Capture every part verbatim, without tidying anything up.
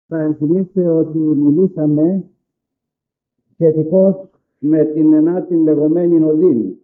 Θα ενθυμίστε ότι μιλήσαμε σχετικώς με την ενάτη λεγόμενη οδύνη.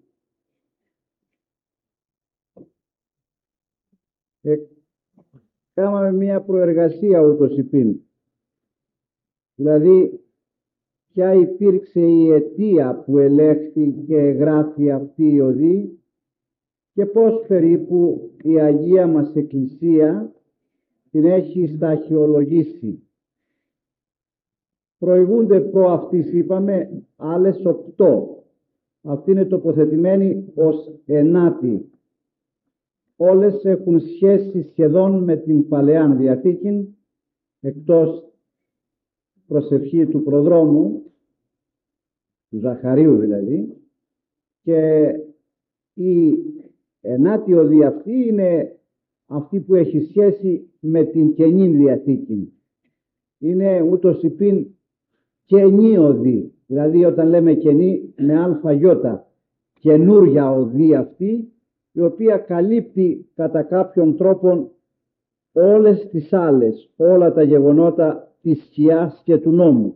Ε, κάναμε μια προεργασία ούτως υπήν. Δηλαδή, ποια υπήρξε η αιτία που ελέγχθη και εγγράφει αυτή η οδή και πώς περίπου η Αγία μας Εκκλησία την έχει σταχυολογήσει. Προηγούνται προ αυτής, είπαμε, άλλες οκτώ. Αυτή είναι τοποθετημένη ως ενάτη. Όλες έχουν σχέση σχεδόν με την Παλαιά Διαθήκη, εκτός προσευχή του προδρόμου, του Ζαχαρίου δηλαδή, και η ενάτη οδή αυτή είναι αυτή που έχει σχέση με την Καινή Διαθήκη. Είναι ούτως υπήν καινή οδή, δηλαδή όταν λέμε καινή με αλφαγιώτα, καινούρια οδή αυτή, η οποία καλύπτει κατά κάποιον τρόπον όλες τις άλλες, όλα τα γεγονότα της σκιάς και του νόμου.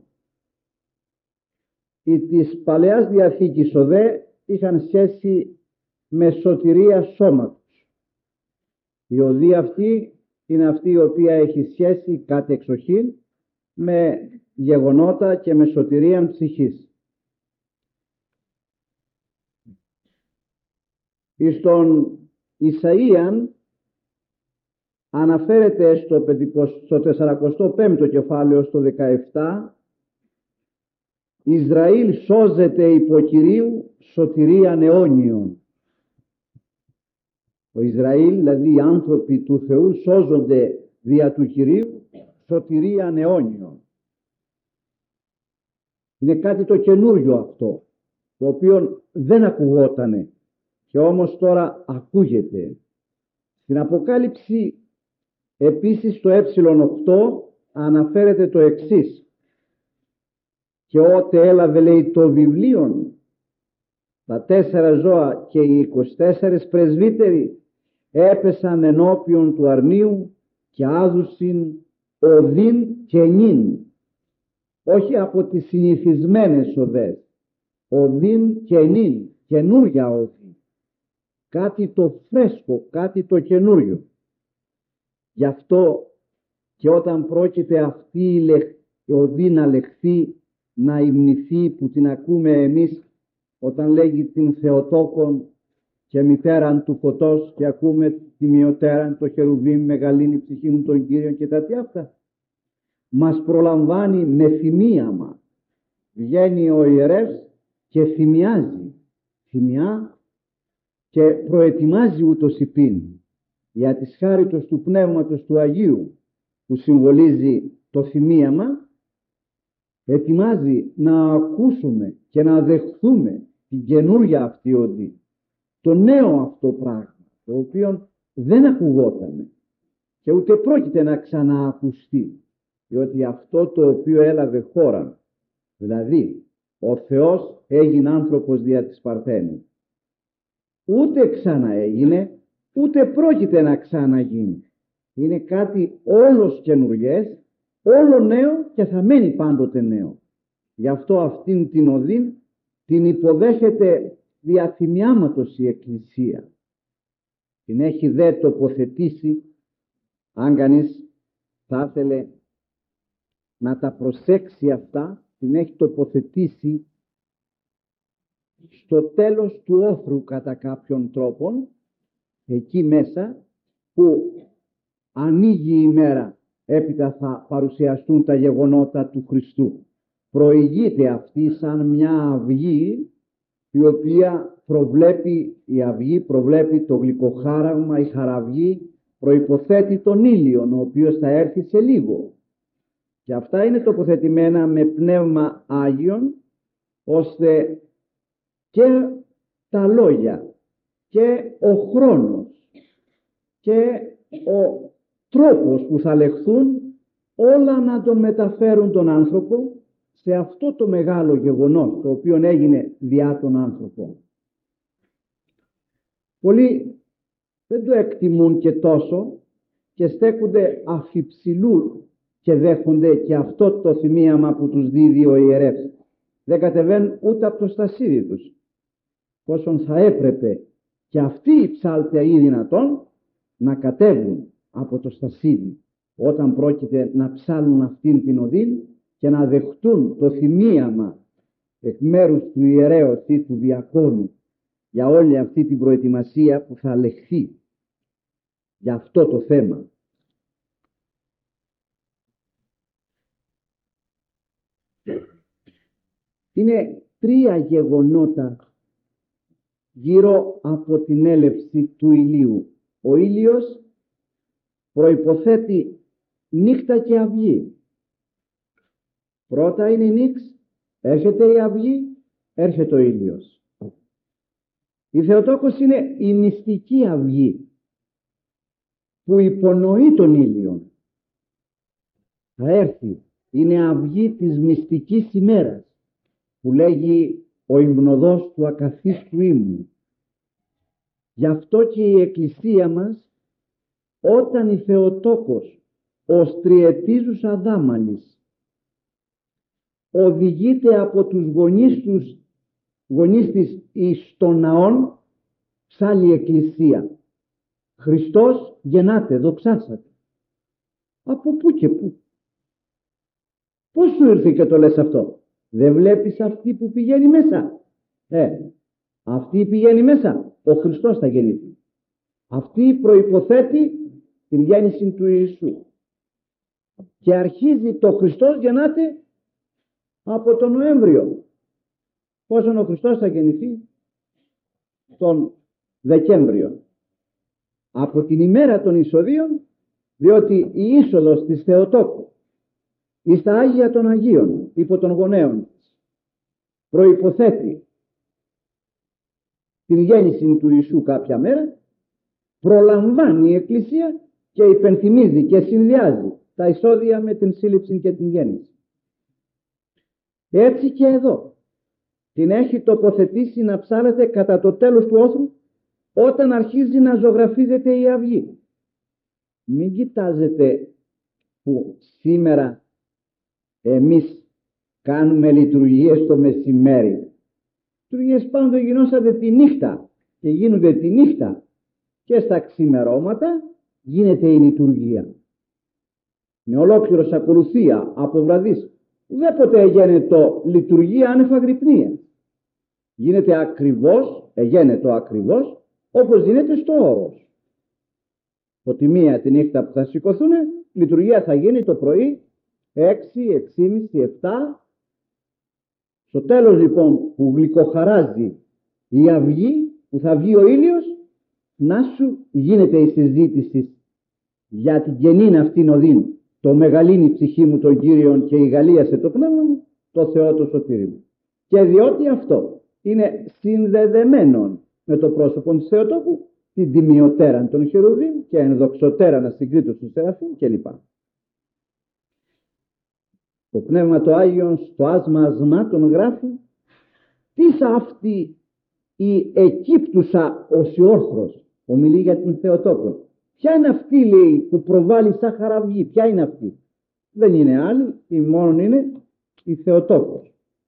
Οι της Παλαιάς Διαθήκης οδέ είχαν σχέση με σωτηρία σώματος. Η οδή αυτή είναι αυτή η οποία έχει σχέση κατ' εξοχήν με γεγονότα και με σωτηρίαν ψυχής. Εις τον Ισαΐαν αναφέρεται στο, στο τεσσαρακοστό πέμπτο κεφάλαιο στο δεκαεπτά, Ισραήλ σώζεται υπό Κυρίου σωτηρίαν αιώνιον. Ο Ισραήλ, δηλαδή οι άνθρωποι του Θεού, σώζονται δια του Κυρίου σωτηρίαν αιώνιον. Είναι κάτι το καινούριο αυτό, το οποίο δεν ακουγότανε και όμως τώρα ακούγεται. Στην Αποκάλυψη επίσης το ε οκτώ αναφέρεται το εξής: και ότε έλαβε, λέει, το βιβλίο, τα τέσσερα ζώα και οι είκοσι τέσσερις πρεσβύτεροι έπεσαν ενώπιον του αρνίου και άδουσιν οδύν καινήν, όχι από τις συνηθισμένες οδές, οδύν καινήν, καινούρια οδή, κάτι το φρέσκο, κάτι το καινούριο. Γι' αυτό και όταν πρόκειται αυτή η οδή να λεχθεί, να υμνηθεί, που την ακούμε εμείς όταν λέγει την Θεοτόκον και μητέραν του φωτός, και ακούμε τη μειωτέραν το χερουβίμ, μεγαλύνει ψυχή μου τον Κύριον και τα τι αυτά, μας προλαμβάνει με θυμίαμα. Βγαίνει ο ιερεύς και θυμιάζει, θυμιά και προετοιμάζει ούτως υπήν για της χάριτος του Πνεύματος του Αγίου, που συμβολίζει το θυμίαμα. Ετοιμάζει να ακούσουμε και να δεχθούμε την καινούρια αυτή οδή, το νέο αυτό πράγμα, το οποίο δεν ακουγότανε και ούτε πρόκειται να ξαναακουστεί, διότι αυτό το οποίο έλαβε χώρα, δηλαδή ο Θεός έγινε άνθρωπος δια της Παρθένου, ούτε ξαναέγινε, ούτε πρόκειται να ξαναγίνει. Είναι κάτι όλος καινουριές, όλο νέο και θα μένει πάντοτε νέο. Γι' αυτό αυτήν την οδή την υποδέχεται δια θυμιάματος η Εκκλησία. Την έχει δε τοποθετήσει, αν κανείς θα ήθελε να τα προσέξει αυτά, την έχει τοποθετήσει στο τέλος του όθρου κατά κάποιον τρόπον, εκεί μέσα που ανοίγει η μέρα, έπειτα θα παρουσιαστούν τα γεγονότα του Χριστού. Προηγείται αυτή σαν μια αυγή, η οποία προβλέπει, η αυγή προβλέπει το γλυκοχάραγμα, η χαραυγή προϋποθέτει τον ήλιον, ο οποίος θα έρθει σε λίγο. Και αυτά είναι τοποθετημένα με πνεύμα Άγιον, ώστε και τα λόγια και ο χρόνος και ο τρόπος που θα λεχθούν, όλα να τον μεταφέρουν τον άνθρωπο σε αυτό το μεγάλο γεγονός, το οποίο έγινε διά τον άνθρωπο. Πολλοί δεν το εκτιμούν και τόσο και στέκονται αφιψηλού και δέχονται και αυτό το θυμίαμα που τους δίδει ο ιερεύς. Δεν κατεβαίνουν ούτε από το στασίδι τους. Πόσον θα έπρεπε και αυτοί οι ψάλτεοι δυνατόν να κατέβουν από το στασίδι όταν πρόκειται να ψάλουν αυτήν την οδή και να δεχτούν το θυμίαμα εκ μέρους του ιερέως ή του διακόνου για όλη αυτή την προετοιμασία που θα λεχθεί για αυτό το θέμα. Είναι τρία γεγονότα γύρω από την έλευση του ηλίου. Ο ήλιος προϋποθέτει νύχτα και αυγή. Πρώτα είναι η νύχτα, έρχεται η αυγή, έρχεται ο ήλιος. Η Θεοτόκος είναι η μυστική αυγή που υπονοεί τον ήλιο. Θα έρθει, είναι αυγή της μυστικής ημέρας που λέγει ο υμνοδός του ακαθίστου ύμνου. Γι' αυτό και η Εκκλησία μας, όταν η Θεοτόκος ως τριετίζουσα δάμανης οδηγείται από τους γονείς, τους, γονείς της εις των ναών, ψάλλει η Εκκλησία. Χριστός γεννάται, δοξάσατε. Από πού και πού? Πώς σου ήρθε και το λες αυτό? Δεν βλέπεις αυτή που πηγαίνει μέσα? Ε, αυτή πηγαίνει μέσα. Ο Χριστός θα γεννηθεί. Αυτή προϋποθέτει την γέννηση του Ιησού. Και αρχίζει το Χριστός γεννάται από τον Νοέμβριο. Πόσον ο Χριστός θα γεννηθεί? Τον Δεκέμβριο. Από την ημέρα των εισοδείων, διότι η είσοδος της Θεοτόκου εις τα Άγια των Αγίων υπό των γονέων προϋποθέτει την γέννηση του Ιησού κάποια μέρα, προλαμβάνει η Εκκλησία και υπενθυμίζει και συνδυάζει τα εισόδια με την σύλληψη και την γέννηση. Έτσι και εδώ την έχει τοποθετήσει να ψάλεται κατά το τέλος του όθρου, όταν αρχίζει να ζωγραφίζεται η αυγή. Μην κοιτάζετε που σήμερα εμείς κάνουμε λειτουργίες το μεσημέρι. Λειτουργίες πάντοτε γινόσατε τη νύχτα και γίνονται τη νύχτα και στα ξημερώματα γίνεται η λειτουργία. Είναι ολόκληρος ακολουθία από βραδείς. Ουδέποτε γίνεται λειτουργία άνευ αγρυπνίας. Γίνεται ακριβώς, εγένετο ακριβώς όπως γίνεται στο όρος. Από τη μία τη νύχτα που θα σηκωθούν, λειτουργία θα γίνει το πρωί έξι, έξι και μισή, επτά. Στο τέλος λοιπόν που γλυκοχαράζει η αυγή, που θα βγει ο ήλιος, να σου γίνεται η συζήτηση για την γεννήν αυτήν οδήν. Το μεγαλύνει η ψυχή μου τον Κύριον και η γαλίασε το πνεύμα μου, το Θεό το σωτήρι μου. Και διότι αυτό είναι συνδεδεμένο με το πρόσωπο της Θεοτόκου, την τιμιωτέραν των χερουβίμ και ενδοξωτέραν ασυγκρίτως του Σεραφείμ κλπ. Το Πνεύμα το Άγιον στο άσμα ασμάτων γράφει «Τις αυτή η εκύπτουσα οσιόρθρος», ομιλεί για την Θεοτόκο. Ποια είναι αυτή, λέει, που προβάλλει σαν χαραυγή? Ποια είναι αυτή? Δεν είναι άλλη, η μόνον είναι η Θεοτόκος.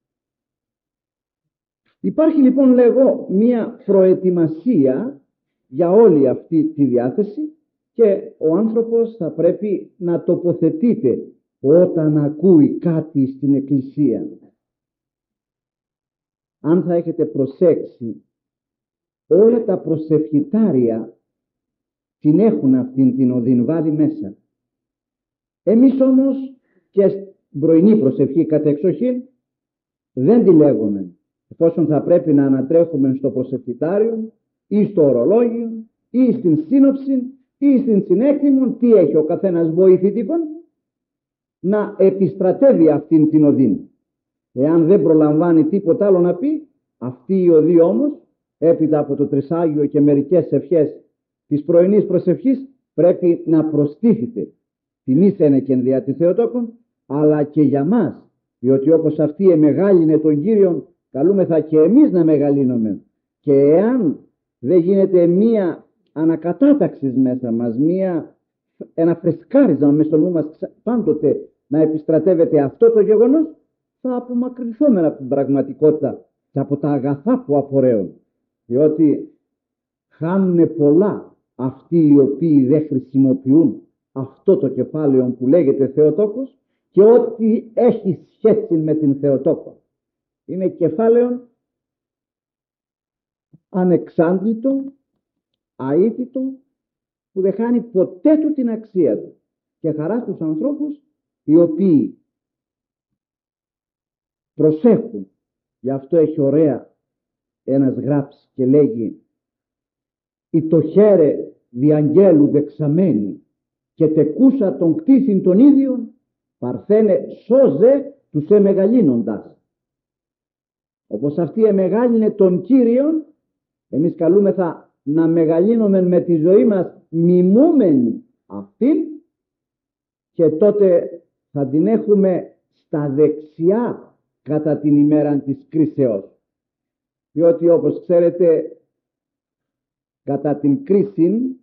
Υπάρχει λοιπόν, λέγω, μία προετοιμασία για όλη αυτή τη διάθεση και ο άνθρωπος θα πρέπει να τοποθετείται όταν ακούει κάτι στην Εκκλησία. Αν θα έχετε προσέξει, όλα τα προσευχητάρια την έχουν αυτήν την οδήν βάλει μέσα. Εμείς όμως και στην πρωινή προσευχή κατά εξοχήν δεν τη λέγουμε, εφόσον θα πρέπει να ανατρέχουμε στο προσευχητάριο ή στο ορολόγιο ή στην σύνοψη ή στην συνέκτημον. Τι έχει ο καθένας βοηθητικόν? Να επιστρατεύει αυτήν την οδή. Εάν δεν προλαμβάνει τίποτα άλλο να πει, αυτή η οδή όμως, έπειτα από το Τρισάγιο και μερικές ευχές της πρωινής προσευχής, πρέπει να προστίθεται. Τιμήσενε και δια τη Θεοτόκον, αλλά και για μας, διότι όπως αυτή εμεγάλινε τον Κύριον, καλούμεθα και εμείς να μεγαλύνουμε. Και εάν δεν γίνεται μία ανακατάταξη μέσα μας, μία ένα φρεσκάρισμα μες στο νου μας πάντοτε να επιστρατεύεται αυτό το γεγονός, θα απομακρυνθούμε από την πραγματικότητα και από τα αγαθά που απορρέουν. Διότι χάνουν πολλά αυτοί οι οποίοι δεν χρησιμοποιούν αυτό το κεφάλαιο που λέγεται Θεοτόκος και ό,τι έχει σχέση με την Θεοτόκο. Είναι κεφάλαιο ανεξάντλητο, αίτητο, που δεν χάνει ποτέ του την αξία του και χαρά στους ανθρώπους οι οποίοι προσέχουν. Γι' αυτό έχει ωραία ένας γράψει και λέγει «Η το χέρε διαγγέλου δεξαμένη και τεκούσα των κτήθην των ίδιων παρθένε σώζε τους εμεγαλύνοντας». Όπως αυτοί εμεγάλυνε τον Κύριον, εμείς καλούμεθα να μεγαλύνουμε με τη ζωή μας μιμούμενοι αυτήν και τότε θα την έχουμε στα δεξιά κατά την ημέρα της κρίσεως. Διότι όπως ξέρετε κατά την κρίση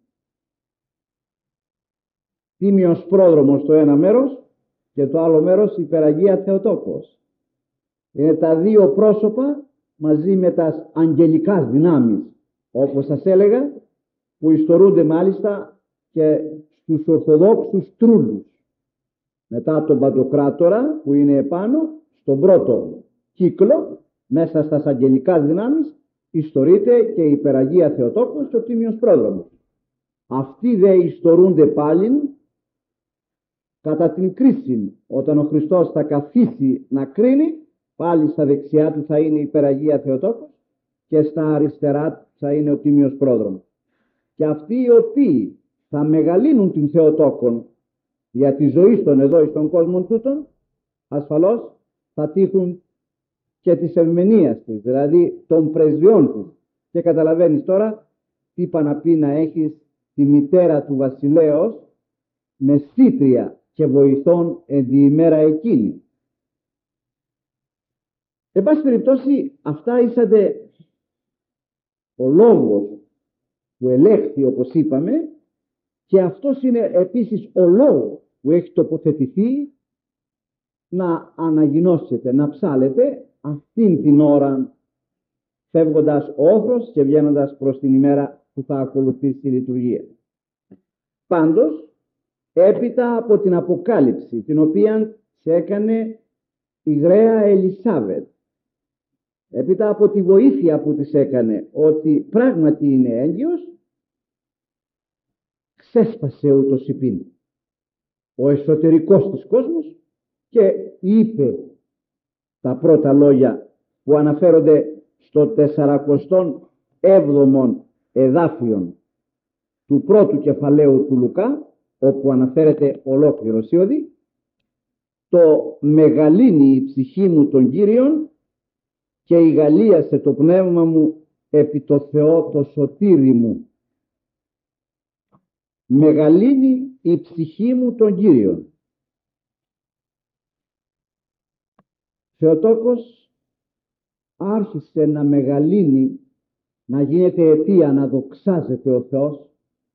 Τίμιος Πρόδρομος στο ένα μέρος και το άλλο μέρος Υπεραγία Θεοτόκος. Είναι τα δύο πρόσωπα μαζί με τα αγγελικά δυνάμεις, όπως σας έλεγα, που ιστορούνται μάλιστα και στους Ορθοδόξους τρούλους. Μετά τον Παντοκράτορα που είναι επάνω, στον πρώτο κύκλο, μέσα στα αγγελικά δυνάμεις, ιστορείται και η Υπεραγία Θεοτόκος και ο Τίμιος Πρόδρομος. Αυτοί δε ιστορούνται πάλι κατά την κρίση, όταν ο Χριστός θα καθίσει να κρίνει, πάλι στα δεξιά του θα είναι η Υπεραγία Θεοτόκος και στα αριστερά του θα είναι ο Τίμιος Πρόδρομος. Και αυτοί οι οποίοι θα μεγαλύνουν την Θεοτόκον για τη ζωή στον εδώ στον κόσμο τούτον, ασφαλώς θα τύχουν και της ευμενίας της, δηλαδή των πρεσβειών της. Και καταλαβαίνεις τώρα τι είπα να πει να έχεις τη μητέρα του βασιλέως με σύτρια και βοηθών εν τη ημέρα εκείνη. Εν πάση περιπτώσει, αυτά ήσατε ο λόγος που ελέγχθη, όπως είπαμε, και αυτός είναι επίσης ο λόγος που έχει τοποθετηθεί να αναγινώσετε, να ψάλετε αυτήν την ώρα, φεύγοντας όφρος και βγαίνοντας προς την ημέρα που θα ακολουθήσει η λειτουργία. Πάντως, έπειτα από την Αποκάλυψη, την οποία σε έκανε η γραία Ελισάβετ, έπειτα από τη βοήθεια που της έκανε ότι πράγματι είναι έγκυος, ξέσπασε ούτως υπήν ο εσωτερικός της κόσμος και είπε τα πρώτα λόγια που αναφέρονται στο τεσσαρακοστό έβδομο εδάφιον του πρώτου κεφαλαίου του Λουκά, όπου αναφέρεται ολόκληρο σιώδη, το μεγαλύνει η ψυχή μου των Κύριων και ηγαλίασε το πνεύμα μου επί το Θεό το σωτήρι μου. Μεγαλύνει η ψυχή μου των Κύριων. Θεοτόκος άρχισε να μεγαλύνει, να γίνεται αιτία να δοξάζεται ο Θεός,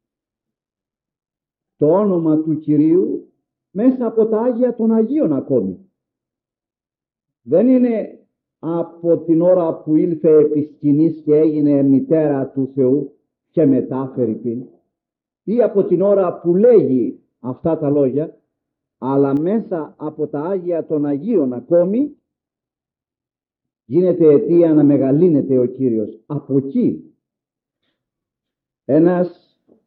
το όνομα του Κυρίου μέσα από τα Άγια των Αγίων ακόμη. Δεν είναι από την ώρα που ήλθε επί σκηνής και έγινε μητέρα του Θεού και μετά φερειπίν, ή από την ώρα που λέγει αυτά τα λόγια, αλλά μέσα από τα Άγια των Αγίων ακόμη γίνεται αιτία να μεγαλύνεται ο Κύριος. Από εκεί ένας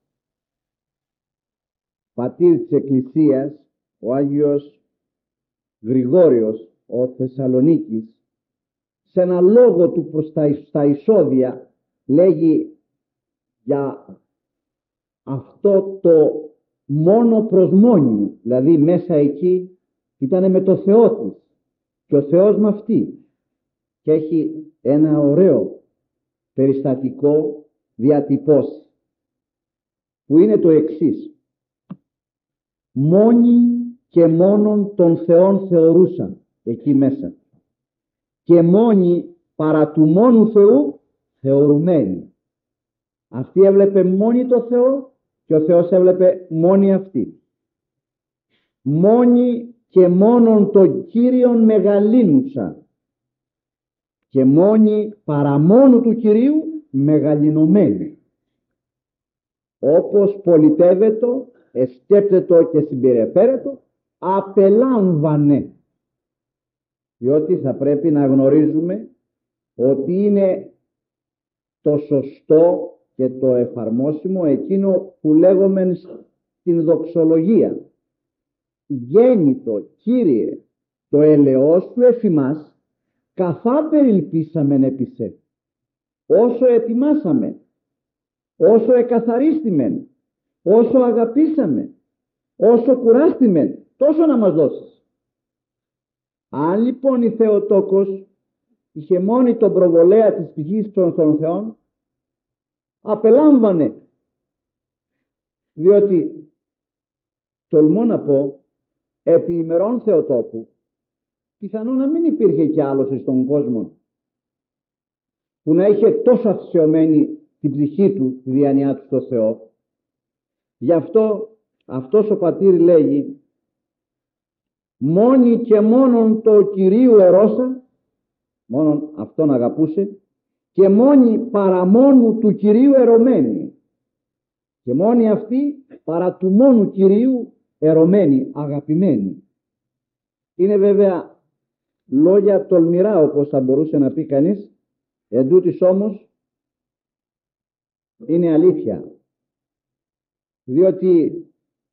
πατήρ της Εκκλησίας, ο Άγιος Γρηγόριος ο Θεσσαλονίκης, σε ένα λόγο του προς τα, στα εισόδια λέγει για αυτό το μόνο προσμόνιο, δηλαδή μέσα εκεί ήταν με το Θεό της και ο Θεός με αυτή, και έχει ένα ωραίο περιστατικό διατυπώσει που είναι το εξής: μόνοι και μόνον των Θεών θεωρούσαν εκεί μέσα και μόνοι παρά του μόνου Θεού θεωρουμένοι. Αυτή έβλεπε μόνη το Θεό και ο Θεός έβλεπε μόνη αυτή. Μόνη και μόνον το Κύριον μεγαλύνουσα και μόνη παραμόνου του Κυρίου μεγαλυνωμένη. Όπως πολιτεύετο, εσκέπτετο και συμπεριφέρετο, απελάμβανε. Διότι θα πρέπει να γνωρίζουμε ότι είναι το σωστό και το εφαρμόσιμο εκείνο που λέγομεν στην δοξολογία. Γέννητο, Κύριε, το ελεός σου εφ' ημάς, καθά περιλπίσαμεν επί σε. Όσο ετοιμάσαμε, όσο εκαθαρίστημεν, όσο αγαπήσαμε, όσο κουράστημεν, τόσο να μας δώσεις. Αν λοιπόν η Θεοτόκος είχε μόνη τον προβολέα της πηγής των Θεών, απελάμβανε. Διότι τολμώ να πω, επί ημερών Θεοτόκου, πιθανόν να μην υπήρχε κι άλλος στον κόσμο που να είχε τόσο αφησιωμένη την ψυχή του, τη διάνοιά του στο Θεό. Γι' αυτό αυτός ο πατήρ λέγει, μόνη και μόνον το Κυρίου ερώσα, μόνον αυτόν αγαπούσε, και μόνη παρά μόνου του Κυρίου ερωμένη, και μόνη αυτή παρά του μόνου Κυρίου ερωμένη, αγαπημένη. Είναι βέβαια λόγια τολμηρά, όπως θα μπορούσε να πει κανείς, εν τούτοις όμως είναι αλήθεια. Διότι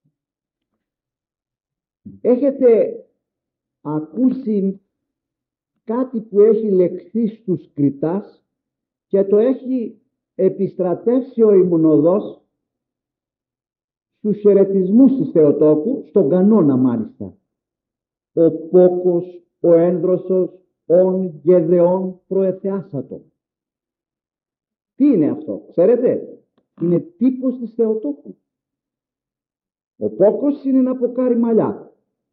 έχετε ακούσει κάτι που έχει λεχθεί στους Κριτάς και το έχει επιστρατεύσει ο Ιμουνοδός στους χαιρετισμούς της Θεοτόκου, στον κανόνα μάλιστα. Ο πόκος, ο ένδροσος, ον γεδεών προεθεάσατο. Τι είναι αυτό, ξέρετε? Είναι τύπος της Θεοτόκου. Ο πόκος είναι ένα ποκάρι μαλλιά,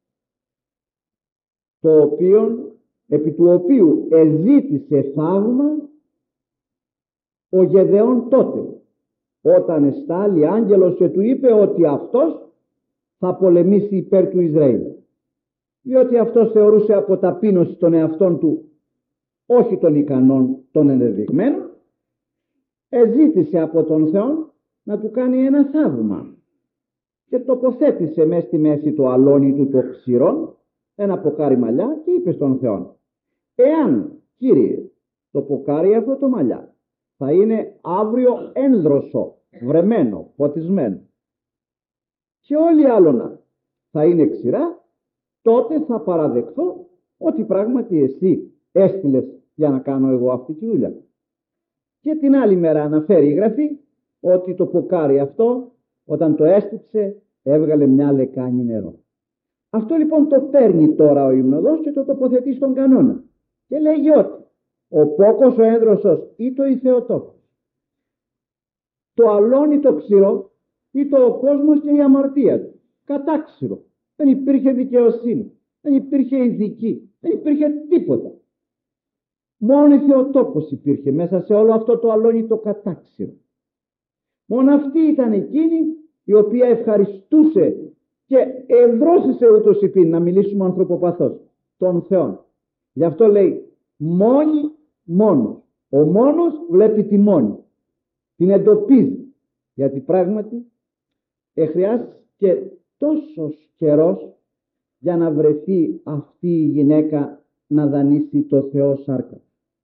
το οποίο, επί του οποίου εζήτησε θαύμα ο Γεδεών τότε, όταν εστάλει άγγελος και του είπε ότι αυτός θα πολεμήσει υπέρ του Ισραήλ. Διότι αυτός θεωρούσε από ταπείνωση των εαυτών του, όχι των ικανών, των ενδεδειγμένων, εζήτησε από τον Θεό να του κάνει ένα θαύμα και τοποθέτησε μέσα στη μέση το αλόνι του το ξηρό, ένα ποκάρι μαλλιά, και είπε στον Θεό, εάν, Κύριε, το ποκάρι αυτό το μαλλιά θα είναι αύριο ένδροσο, βρεμένο, ποτισμένο, και όλοι άλλονα θα είναι ξηρά, τότε θα παραδεχθώ ότι πράγματι εσύ έστειλες για να κάνω εγώ αυτή τη δουλειά. Και την άλλη μέρα αναφέρει η Γραφή ότι το ποκάρι αυτό, όταν το έστυψε, έβγαλε μια λεκάνη νερό. Αυτό λοιπόν το παίρνει τώρα ο Ιμνοδός και το τοποθετεί στον κανόνα και λέγει ότι ο πόκος, ο ένδροσος ή το η Θεοτόκος, το αλόνι το ξηρό ή το ο κόσμος και η αμαρτία του, κατάξυρο. Δεν υπήρχε δικαιοσύνη, δεν υπήρχε ηθική, δεν υπήρχε τίποτα. Μόνο η Θεοτόκος υπήρχε μέσα σε όλο αυτό το αλόνι το κατάξυρο. Μόνο αυτή ήταν εκείνη η οποία ευχαριστούσε και ευδρόσισε ούτως υπήν, να μιλήσουμε ανθρωποπαθώς, τον Θεό. Γι' αυτό λέει μόνη μόνος. Ο μόνος βλέπει τη μόνη. Την εντοπίζει. Γιατί πράγματι εχρειάστηκε τόσος καιρός για να βρεθεί αυτή η γυναίκα να δανείσει το Θεό σάρκα.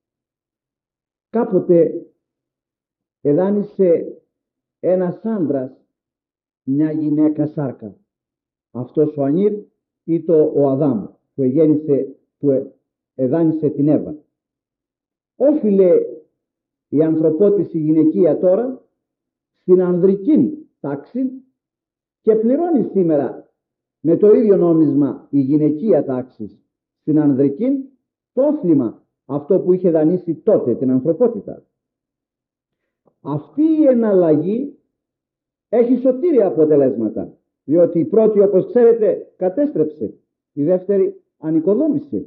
Κάποτε εδάνεισε ένας άντρας μια γυναίκα σάρκα. Αυτός ο Ανήρ ή το ο Αδάμ που εγέννησε, που εδάνεισε την Εύα. Όφιλε η ανθρωπότηση γυναικεία τώρα στην ανδρική τάξη και πληρώνει σήμερα με το ίδιο νόμισμα η γυναικεία τάξη στην ανδρική το όφλημα αυτό που είχε δανείσει τότε την ανθρωπότητα. Αυτή η εναλλαγή έχει σωτήρια αποτελέσματα, διότι η πρώτη, όπως ξέρετε, κατέστρεψε, η δεύτερη ανοικοδόμησε.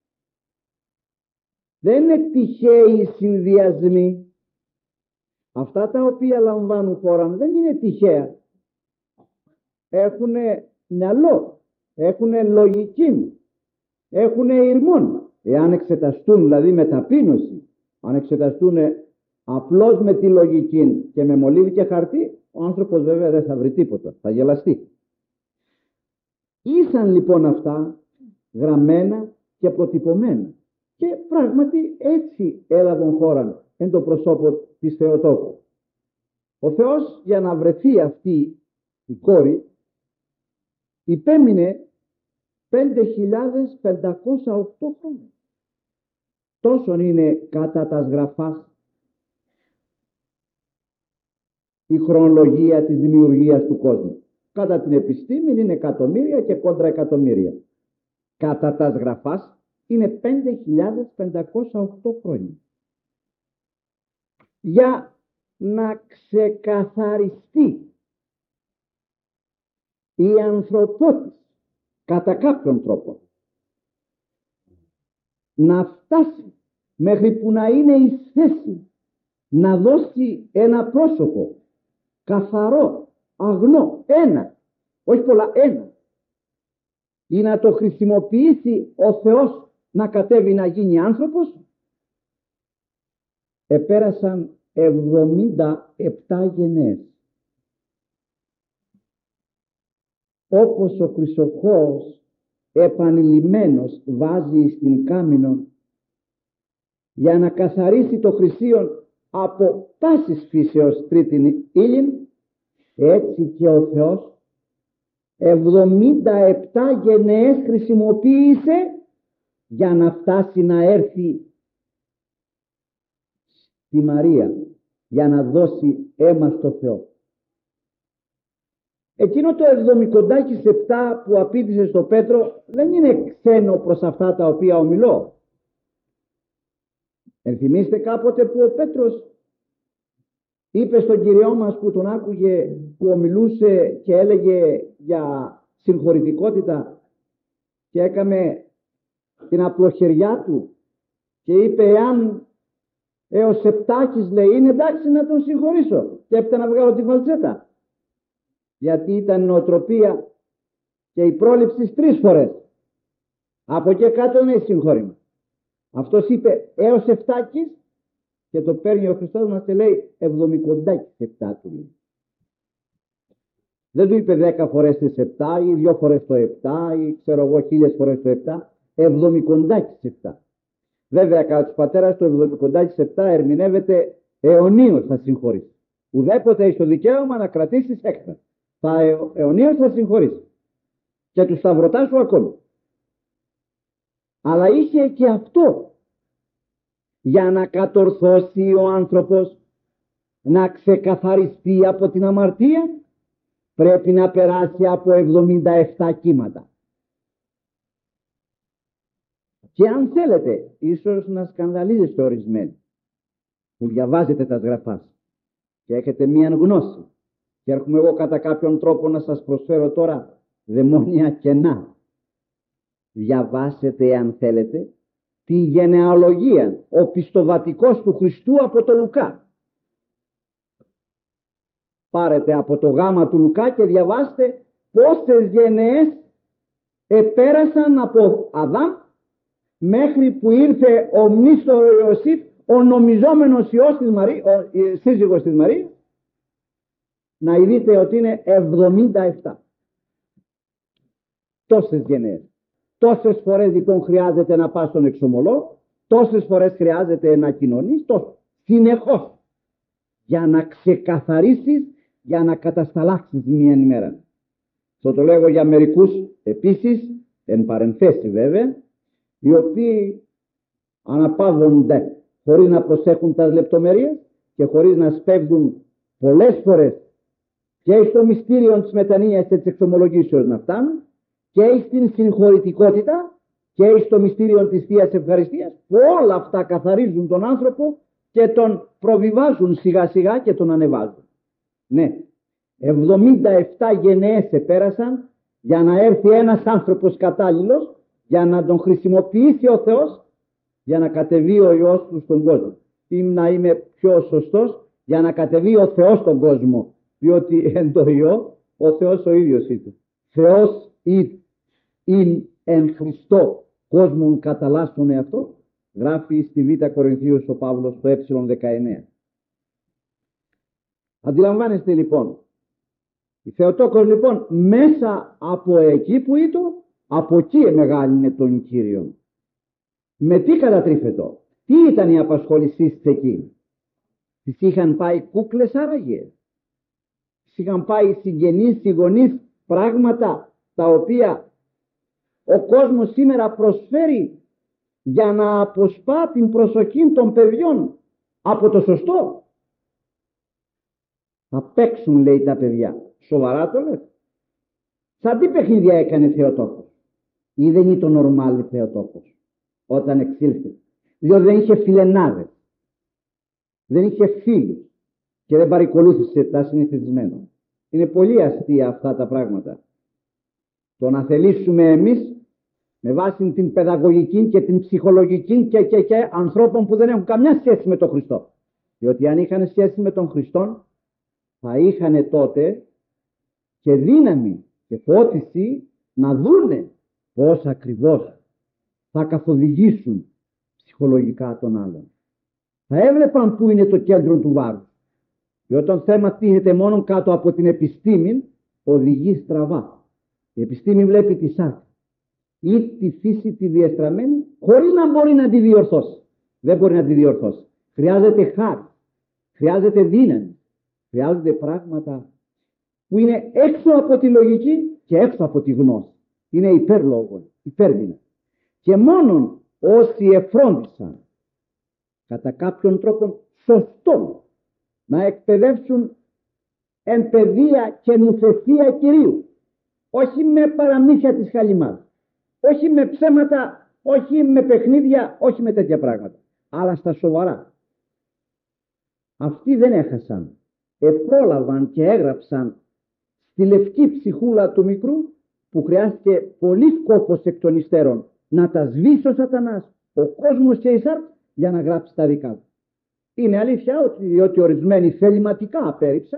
Δεν είναι τυχαίοι οι συνδυασμοί. Αυτά τα οποία λαμβάνουν χώρα δεν είναι τυχαία. έχουν μυαλό, έχουν λογική, έχουν ηρμόν. Εάν εξεταστούν δηλαδή με ταπείνωση, αν εξεταστούν απλώς με τη λογική και με μολύβι και χαρτί, ο άνθρωπος βέβαια δεν θα βρει τίποτα, θα γελαστεί. Ήσαν λοιπόν αυτά γραμμένα και προτυπωμένα και πράγματι έτσι έλαβαν χώρα εν το προσώπο της Θεοτόκου. Ο Θεός, για να βρεθεί αυτή η κόρη, υπέμεινε πέντε χιλιάδες πεντακόσια οκτώ χρόνια. Τόσον είναι κατά τας γραφάς η χρονολογία της δημιουργίας του κόσμου. Κατά την επιστήμη είναι εκατομμύρια και κόντρα εκατομμύρια. Κατά τας γραφάς είναι πέντε χιλιάδες πεντακόσια οκτώ χρόνια. Για να ξεκαθαριστεί η ανθρωπότης κατά κάποιον τρόπο, να φτάσει μέχρι που να είναι εις θέση να δώσει ένα πρόσωπο καθαρό, αγνό, ένα, όχι πολλά, ένα, ή να το χρησιμοποιήσει ο Θεός να κατέβει να γίνει άνθρωπος, επέρασαν εβδομήντα επτά γενναίες. Όπως ο Χρυσοχώος επανειλημμένος βάζει στην κάμινο για να καθαρίσει το χρυσίον από πάσης φύσεως τρίτην ύλην, έτσι και ο Θεός εβδομήντα επτά γενναίες χρησιμοποίησε για να φτάσει να έρθει στη Μαρία, για να δώσει αίμα στο Θεό. Εκείνο το εβδομηκοντάκι επτά που απήντησε στο Πέτρο δεν είναι ξένο προς αυτά τα οποία ομιλώ. Ενθυμίστε κάποτε που ο Πέτρος είπε στον Κυριό μας, που τον άκουγε, που ομιλούσε και έλεγε για συγχωρητικότητα και έκαμε την απλοχεριά του και είπε, εάν έως επτάκης, λέει, είναι εντάξει να τον συγχωρήσω, και έπειτα να βγάλω τη φαλτσέτα, γιατί ήταν νοοτροπία και η πρόληψη τρεις φορές, από εκεί κάτω είναι συγχώρημα. Αυτός είπε έως επτάκης και το παίρνει ο Χριστός μας και λέει εβδομηκοντάκης επτά του λέει. Δεν του είπε δέκα φορές τις επτά ή δυο φορές το επτά ή ξέρω εγώ χίλιες φορές το επτά, εβδομηκοντάκης επτά. Βέβαια κατά τους πατέρας το εβδομηκοντάκης επτά ερμηνεύεται αιωνίως θα συγχωρήσει. Ουδέποτε έχει το δικαίωμα να κρατήσεις έξτρα. Θα αιωνίως θα συγχωρήσει. Και του σταυρωτά σου ακόμη. Αλλά είχε και αυτό, για να κατορθώσει ο άνθρωπος να ξεκαθαριστεί από την αμαρτία, πρέπει να περάσει από εβδομήντα επτά κύματα. Και αν θέλετε, ίσως να σκανδαλίζεστε ορισμένοι που διαβάζετε τα γραφάς και έχετε μία γνώση, και έρχομαι εγώ κατά κάποιον τρόπο να σας προσφέρω τώρα δαιμόνια κενά. Διαβάσετε, αν θέλετε, τη γενεαλογία, ο πιστοβατικός του Χριστού από το Λουκά. Πάρετε από το γάμα του Λουκά και διαβάστε πόσες γενναίες επέρασαν από Αδάμ μέχρι που ήρθε ο μνήστορο Ιωσήφ, ο νομιζόμενος Υιός της Μαρίας, ο σύζυγος της Μαρίας, να δείτε ότι είναι εβδομήντα επτά. Τόσες γενναίες. Τόσες φορές λοιπόν χρειάζεται να πας στον εξομολόγο, τόσες φορές χρειάζεται να κοινωνείς, τόσο. Συνεχώς. Για να ξεκαθαρίσεις, για να κατασταλάξεις μία ημέρα. Αυτό το λέγω για μερικούς επίσης, εν παρενθέσει βέβαια, οι οποίοι αναπαύονται χωρίς να προσέχουν τα λεπτομέρειες και χωρίς να σπέβδουν πολλές φορές και στο μυστήριο της μετανοίας και της εξομολογήσεως να φτάνουν, και στην συγχωρητικότητα και στο μυστήριο της Θείας Ευχαριστίας, που όλα αυτά καθαρίζουν τον άνθρωπο και τον προβιβάζουν σιγά σιγά και τον ανεβάζουν. Ναι, εβδομήντα επτά γενναίες επέρασαν για να έρθει ένας άνθρωπος κατάλληλος, για να τον χρησιμοποιήσει ο Θεός, για να κατεβεί ο Υιός του στον κόσμο. Ή να είμαι πιο σωστός, για να κατεβεί ο Θεός στον κόσμο, διότι εν το Υιό Ο Θεός ο ίδιος είπε. Θεός ειν εν Χριστώ κόσμον καταλάστον εαυτό. Γράφει στη Β' Κορινθίους ο Παύλος στο ε δεκαεννέα. Αντιλαμβάνεστε λοιπόν. Η Θεοτόκος λοιπόν μέσα από εκεί που ήταν, από εκεί εμεγάλυνε τον Κύριον. Με τι κατατρίφετο, τι ήταν η απασχόλησή της εκεί. Τις είχαν πάει κούκλες άραγε. Τις είχαν πάει συγγενείς, συγγονείς, πράγματα τα οποία ο κόσμος σήμερα προσφέρει για να αποσπά την προσοχή των παιδιών από το σωστό. Θα παίξουν, λέει, τα παιδιά. Σοβαρά το λες? Σαν τι παιχνίδια έκανε Θεοτόκος? Ή δεν ήταν νορμάλ Θεοτόκος όταν εξήλθε? Διότι δεν είχε φιλενάδες, δεν είχε φίλους και δεν παρακολούθησε τα συνηθισμένα. Είναι πολύ αστεία αυτά τα πράγματα. Το να θελήσουμε εμείς με βάση την παιδαγωγική και την ψυχολογική και, και, και ανθρώπων που δεν έχουν καμιά σχέση με τον Χριστό. Διότι αν είχαν σχέση με τον Χριστό θα είχαν τότε και δύναμη και φώτιση να δούνε πώς ακριβώς θα καθοδηγήσουν ψυχολογικά τον άλλον. Θα έβλεπαν που είναι το κέντρο του βάρους. Και όταν θέμα τίθεται μόνο κάτω από την επιστήμη, οδηγεί στραβά. Η επιστήμη βλέπει τη σάρκα ή τη φύση τη διεστραμμένη χωρίς να μπορεί να τη διορθώσει. Δεν μπορεί να τη διορθώσει. Χρειάζεται χάρη, χρειάζεται δύναμη, χρειάζονται πράγματα που είναι έξω από τη λογική και έξω από τη γνώση. Είναι υπερλόγων, υπέρδυναμη. Και μόνον όσοι εφρόντισαν κατά κάποιον τρόπο σωστό να εκπαιδεύσουν εν παιδεία και νουθεσία Κυρίου, όχι με παραμύθια της χαλιμάς, όχι με ψέματα, όχι με παιχνίδια, όχι με τέτοια πράγματα, αλλά στα σοβαρά. Αυτοί δεν έχασαν, επρόλαβαν και έγραψαν στη λευκή ψυχούλα του μικρού, που χρειάστηκε πολύ κόπος εκ των υστέρων να τα σβήσει ο σατανάς, ο κόσμος και η σάρκα, για να γράψει τα δικά του. Είναι αλήθεια ότι διότι ορισμένοι θεληματικά απέρριψαν,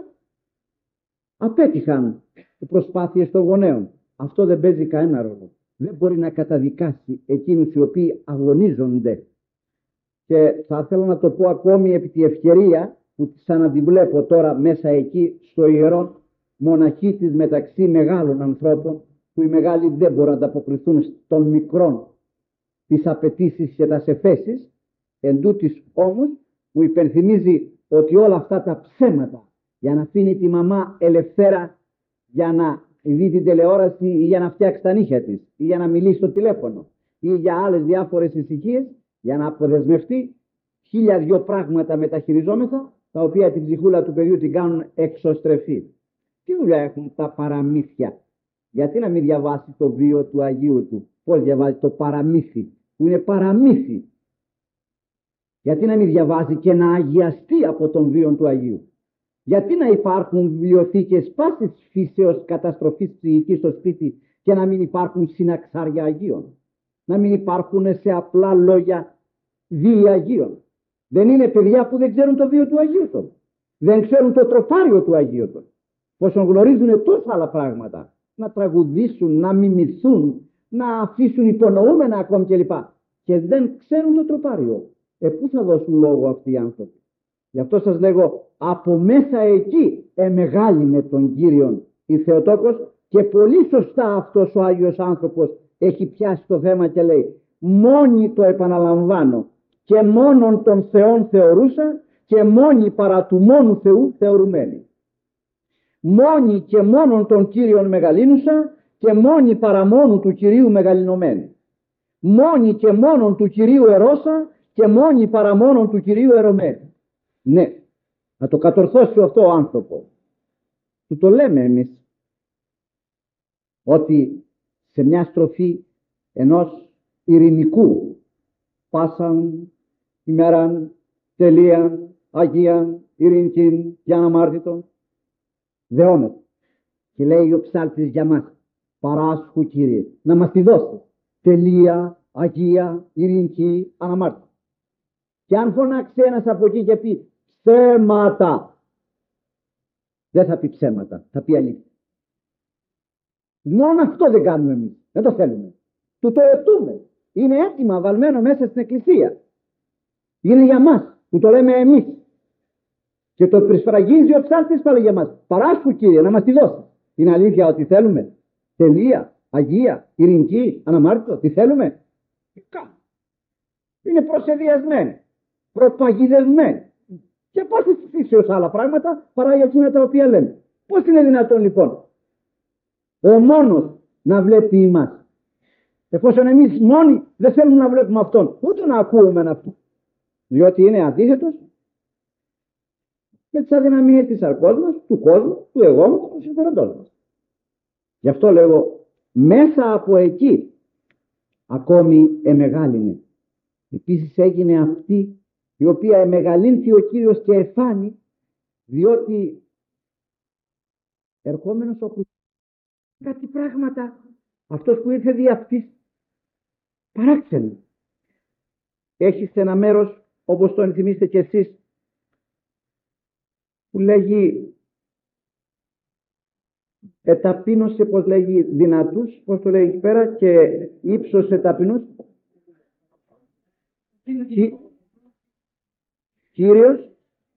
απέτυχαν οι προσπάθειες των γονέων. Αυτό δεν παίζει κανένα ρόλο. Δεν μπορεί να καταδικάσει εκείνους οι οποίοι αγωνίζονται. Και θα ήθελα να το πω ακόμη επί τη ευκαιρία που σαν να την βλέπω τώρα μέσα εκεί στο ιερό μοναχίτης μεταξύ μεγάλων ανθρώπων, που οι μεγάλοι δεν μπορούν να ανταποκριθούν των μικρών τις απαιτήσεις και τα εφέσεις, εν τούτης όμως που υπενθυμίζει ότι όλα αυτά τα ψέματα για να αφήνει τη μαμά ελευθέρα για να δει την τηλεόραση ή για να φτιάξει τα νύχια της ή για να μιλήσει στο τηλέφωνο ή για άλλες διάφορες ησυχίες, για να αποδεσμευτεί, χίλια δυο πράγματα μεταχειριζόμεθα, τα οποία την ψυχούλα του παιδιού την κάνουν εξωστρεφή. Τι δουλειά έχουν τα παραμύθια? Γιατί να μην διαβάσει το βίο του Αγίου του? Πώς διαβάζει το παραμύθι που είναι παραμύθι? Γιατί να μην διαβάζει και να αγιαστεί από τον βίο του Αγίου? Γιατί να υπάρχουν βιβλιοθήκες πάσης φύσεως καταστροφής ψυχικής στο σπίτι και να μην υπάρχουν συναξάρια Αγίων? Να μην υπάρχουν σε απλά λόγια βίοι Αγίων? Δεν είναι παιδιά που δεν ξέρουν το βίο του Αγίου του? Δεν ξέρουν το τροπάριο του Αγίου του? Πόσον γνωρίζουν τόσα άλλα πράγματα, να τραγουδήσουν, να μιμηθούν, να αφήσουν υπονοούμενα ακόμη κλπ. Και δεν ξέρουν το τροπάριο. Ε, πού θα δώσουν λόγο αυτοί οι άνθρωποι? Γι' αυτό σας λέγω, από μέσα εκεί εμεγάλυνε τον Κύριον η Θεοτόκος, και πολύ σωστά αυτός ο Άγιος άνθρωπος έχει πιάσει το θέμα και λέει: μόνοι, το επαναλαμβάνω, και μόνον τον Θεόν θεωρούσα και μόνοι παρά του μόνου Θεού θεωρουμένοι. Μόνοι και μόνον τον Κύριον μεγαλύνουσα και μόνοι παρά μόνου του Κυρίου μεγαλυνωμένοι. Μόνοι και μόνον του Κυρίου ερώσα και μόνοι παρά μόνον του Κυρίου ερωμένοι. Ναι, να το κατορθώσει αυτό ο άνθρωπο. Του το λέμε εμείς, ότι σε μια στροφή ενός ειρηνικού πάσαν ημέραν τελείαν Αγίαν ειρηνικήν και αναμάρτητον δεώνεται. Και λέει ο ψάλτης για μας: παράσχου Κύριε, να μας τη δώσει τελεία, Αγία, ειρηνική, αναμάρτητη. Και αν φωνάξει ένας από εκεί και πει ψέματα, δεν θα πει ψέματα, θα πει αλήθεια. Μόνο αυτό δεν κάνουμε εμείς. Δεν το θέλουμε. Του το ετούμε. Είναι έτοιμα βαλμένο μέσα στην εκκλησία. Είναι για μας που το λέμε εμείς. Και το πρισφραγίζει ο ψάλτης πάλι για μας. Παράσχου, Κύριε, να μας τη δώσει. Είναι αλήθεια ότι θέλουμε τελεία, αγία, ειρηνική, αναμάρτητο? Τι θέλουμε? Είναι προσεδιασμένοι, προπαγιδευμένοι. Και πώς θα συζητήσει ως άλλα πράγματα παρά για εκείνα τα οποία λέμε? Πώς είναι δυνατόν λοιπόν ο μόνος να βλέπει εμάς, εφόσον εμείς μόνοι δεν θέλουμε να βλέπουμε αυτόν, ούτε να ακούμε αυτό, διότι είναι αντίθετος με τις αδυναμίες της αρκός μας, του κόσμου, του εγώ μας, του συμφέροντός μας. Γι' αυτό λέγω, μέσα από εκεί ακόμη εμεγάλυνε. Επίσης έγινε αυτή η οποία εμεγαλύνθη ο Κύριος και εφάνει, διότι ερχόμενος ο Χριστός κάτι πράγματα, αυτός που ήρθε δι' αυτής παράξενε. Έχεις ένα μέρος, όπως το ενθυμίστε κι εσείς, που λέγει εταπείνωσε, πως λέγει, δυνατούς, πως το λέγει εκεί πέρα, και ύψωσε ταπεινούς. Κι... Κύριος,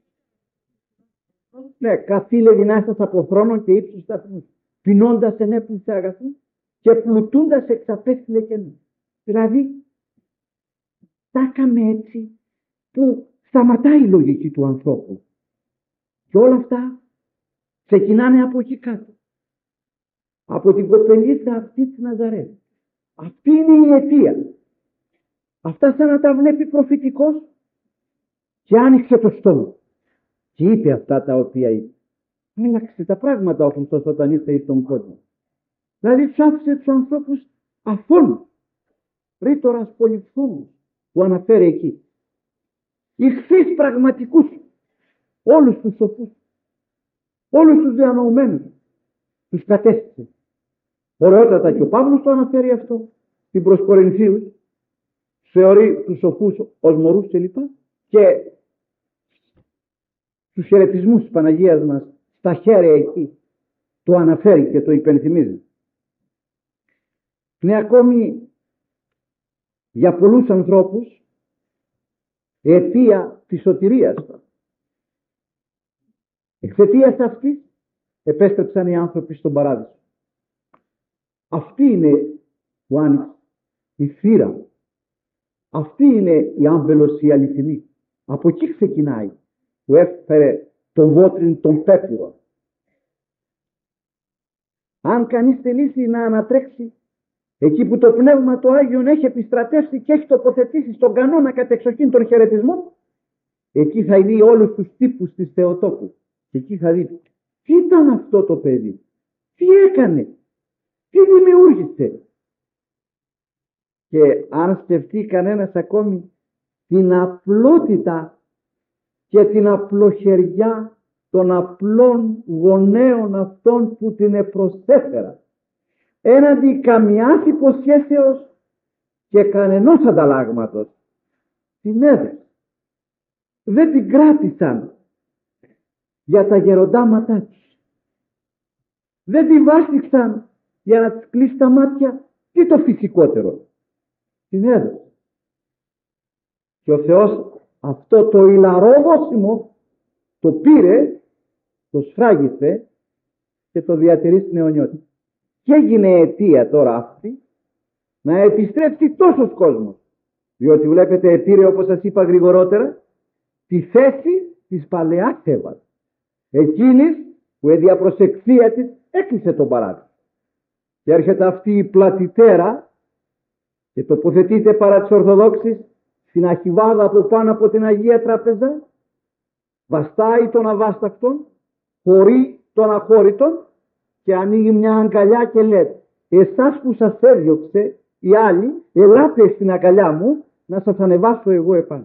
ναι, καθήλε δυνάστας από θρόνων και ύψωσε ταπεινούς, πεινώντας ενέπνευσε σε αγαθούς και πλουτούντας εξαπέστειλε κενούς. Δηλαδή, τα έκαμε έτσι που σταματάει η λογική του ανθρώπου. Και όλα αυτά ξεκινάνε από εκεί κάτω. Από την κοπελίτσα αυτή της Ναζαρέτ. Αυτή είναι η αιτία. Αυτά σαν να τα βλέπει προφητικός και άνοιξε το στόμα. Και είπε αυτά τα οποία είπε. Άλλαξε τα πράγματα ο Χριστός όταν ήρθε στον κόσμο. Δηλαδή τους άφησε τους ανθρώπους αφών. Ρήτορας πολυφθούμους που αναφέρει εκεί. Ιχθείς πραγματικούς. Όλους τους σοφούς. Όλους τους διανοουμένους. Τους κατέστησε. Ωραιότατα και ο Παύλος το αναφέρει αυτό στην προς Κορινθίους. Θεωρεί τους σοφούς ως μωρούς κλπ. Και τους χαιρετισμούς της Παναγίας μας στα χέρια εκεί το αναφέρει και το υπενθυμίζει. Είναι ακόμη για πολλούς ανθρώπους αιτία της σωτηρίας. Εξαιτίας αυτής επέστρεψαν οι άνθρωποι στον παράδεισο. Αυτή είναι που άνοιξε η θύρα. Αυτή είναι η άμβελος η αληθινή. Από εκεί ξεκινάει που έφερε τον βότριν τον πέπυρο. Αν κανείς θελήσει να ανατρέξει εκεί που το Πνεύμα το Άγιον έχει επιστρατεύσει και έχει τοποθετήσει στον κανόνα κατεξοχήν των χαιρετισμών, εκεί θα δει όλους τους τύπους της Θεοτόκου. Και εκεί θα δει τι ήταν αυτό το παιδί, τι έκανε, τι δημιούργησε. Και αν σκεφτεί κανένας ακόμη την απλότητα και την απλοχεριά των απλών γονέων αυτών που την επροσέφερα, έναντι καμιάς υποσχέσεως και κανενός ανταλλάγματος, την έδωσε. Δεν την κράτησαν για τα γεροντάματά τους. Δεν την βάστηξαν για να της κλείσει τα μάτια. Τι το φυσικότερο? Την έδωσε. Και ο Θεός αυτό το ηλαρό δόσιμο το πήρε, το σφράγισε και το διατηρεί στην αιωνιότητα. Και έγινε αιτία τώρα αυτή να επιστρέψει τόσος κόσμος. Διότι βλέπετε πήρε, όπως σας είπα γρηγορότερα, τη θέση της παλαιάς Εύας. Εκείνης που η διαπροσεξία της έκλεισε τον παράδεισο. Και έρχεται αυτή η πλατητέρα και τοποθετείται παρά της Ορθοδόξης στην αχιβάδα από πάνω από την Αγία Τράπεζα, βαστάει τον αβάστακτον, χωρεί τον αχώρητον και ανοίγει μια αγκαλιά και λέει: εσάς που σας έδιωξε οι άλλοι, ελάτε στην αγκαλιά μου να σας ανεβάσω εγώ επάνω.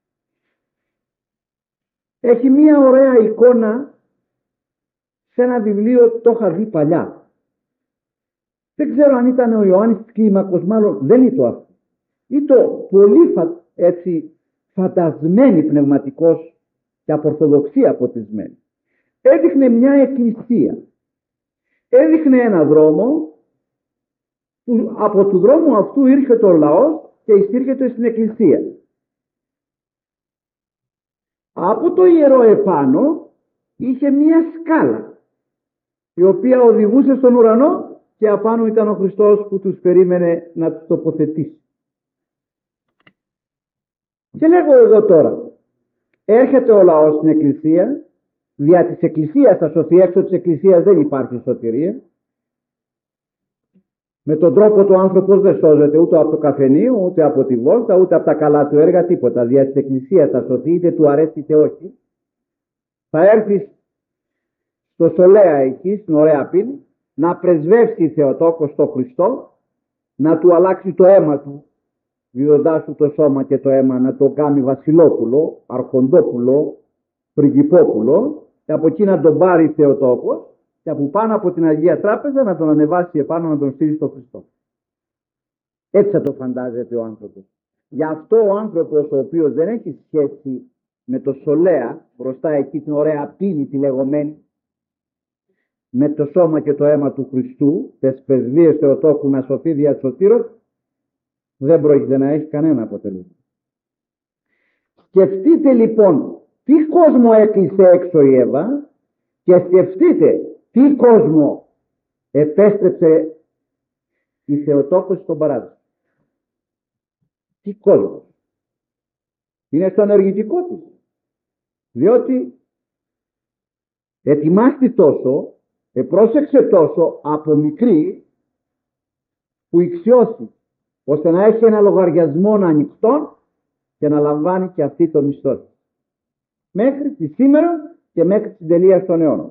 Έχει μια ωραία εικόνα σε ένα βιβλίο, το είχα δει παλιά. Δεν ξέρω αν ήταν ο Ιωάννης της Κλίμακος, μάλλον δεν ήταν αυτό. Ήταν πολύ φα, έτσι, φαντασμένη πνευματικός και από ορθοδοξία αποτισμένη. Έδειχνε μια εκκλησία. Έδειχνε ένα δρόμο που από του δρόμου αυτού ήρχεται ο λαός και εισήρχεται στην εκκλησία. Από το ιερό επάνω είχε μία σκάλα η οποία οδηγούσε στον ουρανό και απάνω ήταν ο Χριστός που τους περίμενε να τους τοποθετήσει. Και λέγω εγώ τώρα, έρχεται ο λαός στην εκκλησία, δια της εκκλησίας θα σωθεί, έξω της εκκλησίας δεν υπάρχει σωτηρία. Με τον τρόπο του άνθρωπος δεν σώζεται ούτε από το καφενείο, ούτε από τη βόλτα, ούτε από τα καλά του έργα, τίποτα. Δια της εκκλησίας θα σωθεί, είτε του αρέσει είτε όχι. Θα έρθει στο Σολέα εκεί, στην ωραία πύλη, να πρεσβεύσει η Θεοτόκος στο Χριστό, να του αλλάξει το αίμα του, δίδοντάς του το σώμα και το αίμα, να το κάνει βασιλόπουλο, αρχοντόπουλο, πριγκιπόπουλο, και από εκεί να τον πάρει η Θεοτόκος και από πάνω από την Αγία Τράπεζα να τον ανεβάσει επάνω, να τον στείλει στο Χριστό. Έτσι θα το φαντάζεται ο άνθρωπος. Γι' αυτό ο άνθρωπος ο οποίος δεν έχει σχέση με το Σολέα, μπροστά εκεί την ωραία πύλη τη λεγόμενη, με το σώμα και το αίμα του Χριστού, τις πρεσβείες Θεοτόκου να σωθεί δια της σωτήρος, δεν πρόκειται να έχει κανένα αποτέλεσμα. Σκεφτείτε λοιπόν τι κόσμο έκλεισε έξω η Εύα και σκεφτείτε τι κόσμο επέστρεψε η Θεοτόκος στον παράδεισο. Τι κόσμο. Είναι στο ενεργητικό της. Διότι ετοιμάστη τόσο, επρόσεξε τόσο από μικρή που ηξιώσει ώστε να έχει ένα λογαριασμό ανοιχτό και να λαμβάνει και αυτή το μισθό. Μέχρι τη σήμερα και μέχρι την τελεία των αιώνων.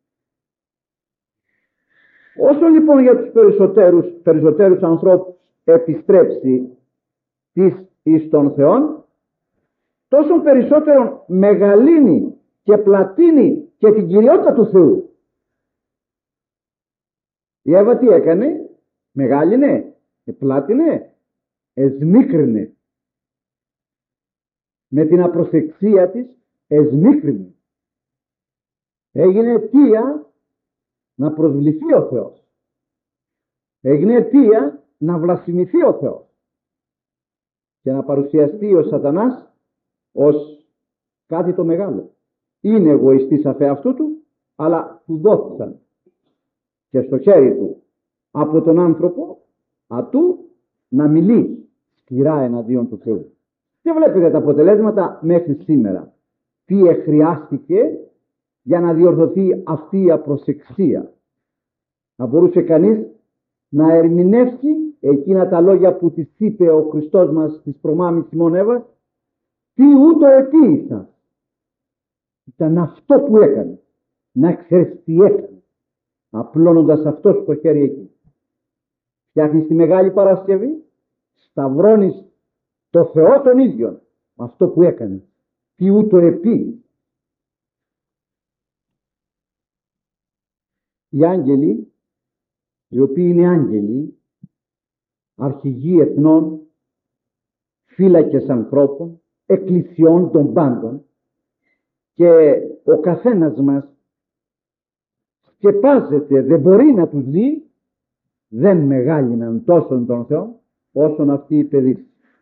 Όσο λοιπόν για τους περισσότερους, περισσότερους ανθρώπους επιστρέψει της εις των Θεών, τόσο περισσότερο μεγαλύνει και πλατύνει και την κυριότητα του Θεού. Η Εύα τι έκανε? Μεγάλινε, επλάτινε, εσμίκρινε. Με την απροσεξία της εσμίκρινε. Έγινε αιτία να προσβληθεί ο Θεός. Έγινε αιτία να βλασιμηθεί ο Θεός και να παρουσιαστεί ο Σατανάς ως κάτι το μεγάλο. Είναι εγωιστής αφ' αυτού του, αλλά του δόθησαν και στο χέρι του από τον άνθρωπο ατού να μιλεί σκληρά εναντίον του Θεού. Και βλέπετε τα αποτελέσματα μέχρι σήμερα. Τι εχρειάστηκε για να διορθωθεί αυτή η απροσεξία. Να μπορούσε κανείς να ερμηνεύσει εκείνα τα λόγια που της είπε ο Χριστός μας της προμάμης Σιμών Εύας, τι ούτω επίησα. Ήταν αυτό που έκανε. Να ξέρεις τι έκανε. Απλώνοντας αυτό στο χέρι εκεί. Φτιάχνεις τη Μεγάλη Παρασκευή, σταυρώνεις το Θεό τον ίδιο. Αυτό που έκανε. Τι ούτω επί. Οι άγγελοι, οι οποίοι είναι άγγελοι, αρχηγοί εθνών, φύλακες ανθρώπων, εκκλησιών των πάντων, και ο καθένας μας σκεπάζεται, δεν μπορεί να τους δει, δεν μεγάλυναν τόσον τον Θεό όσον αυτοί οι παιδείς.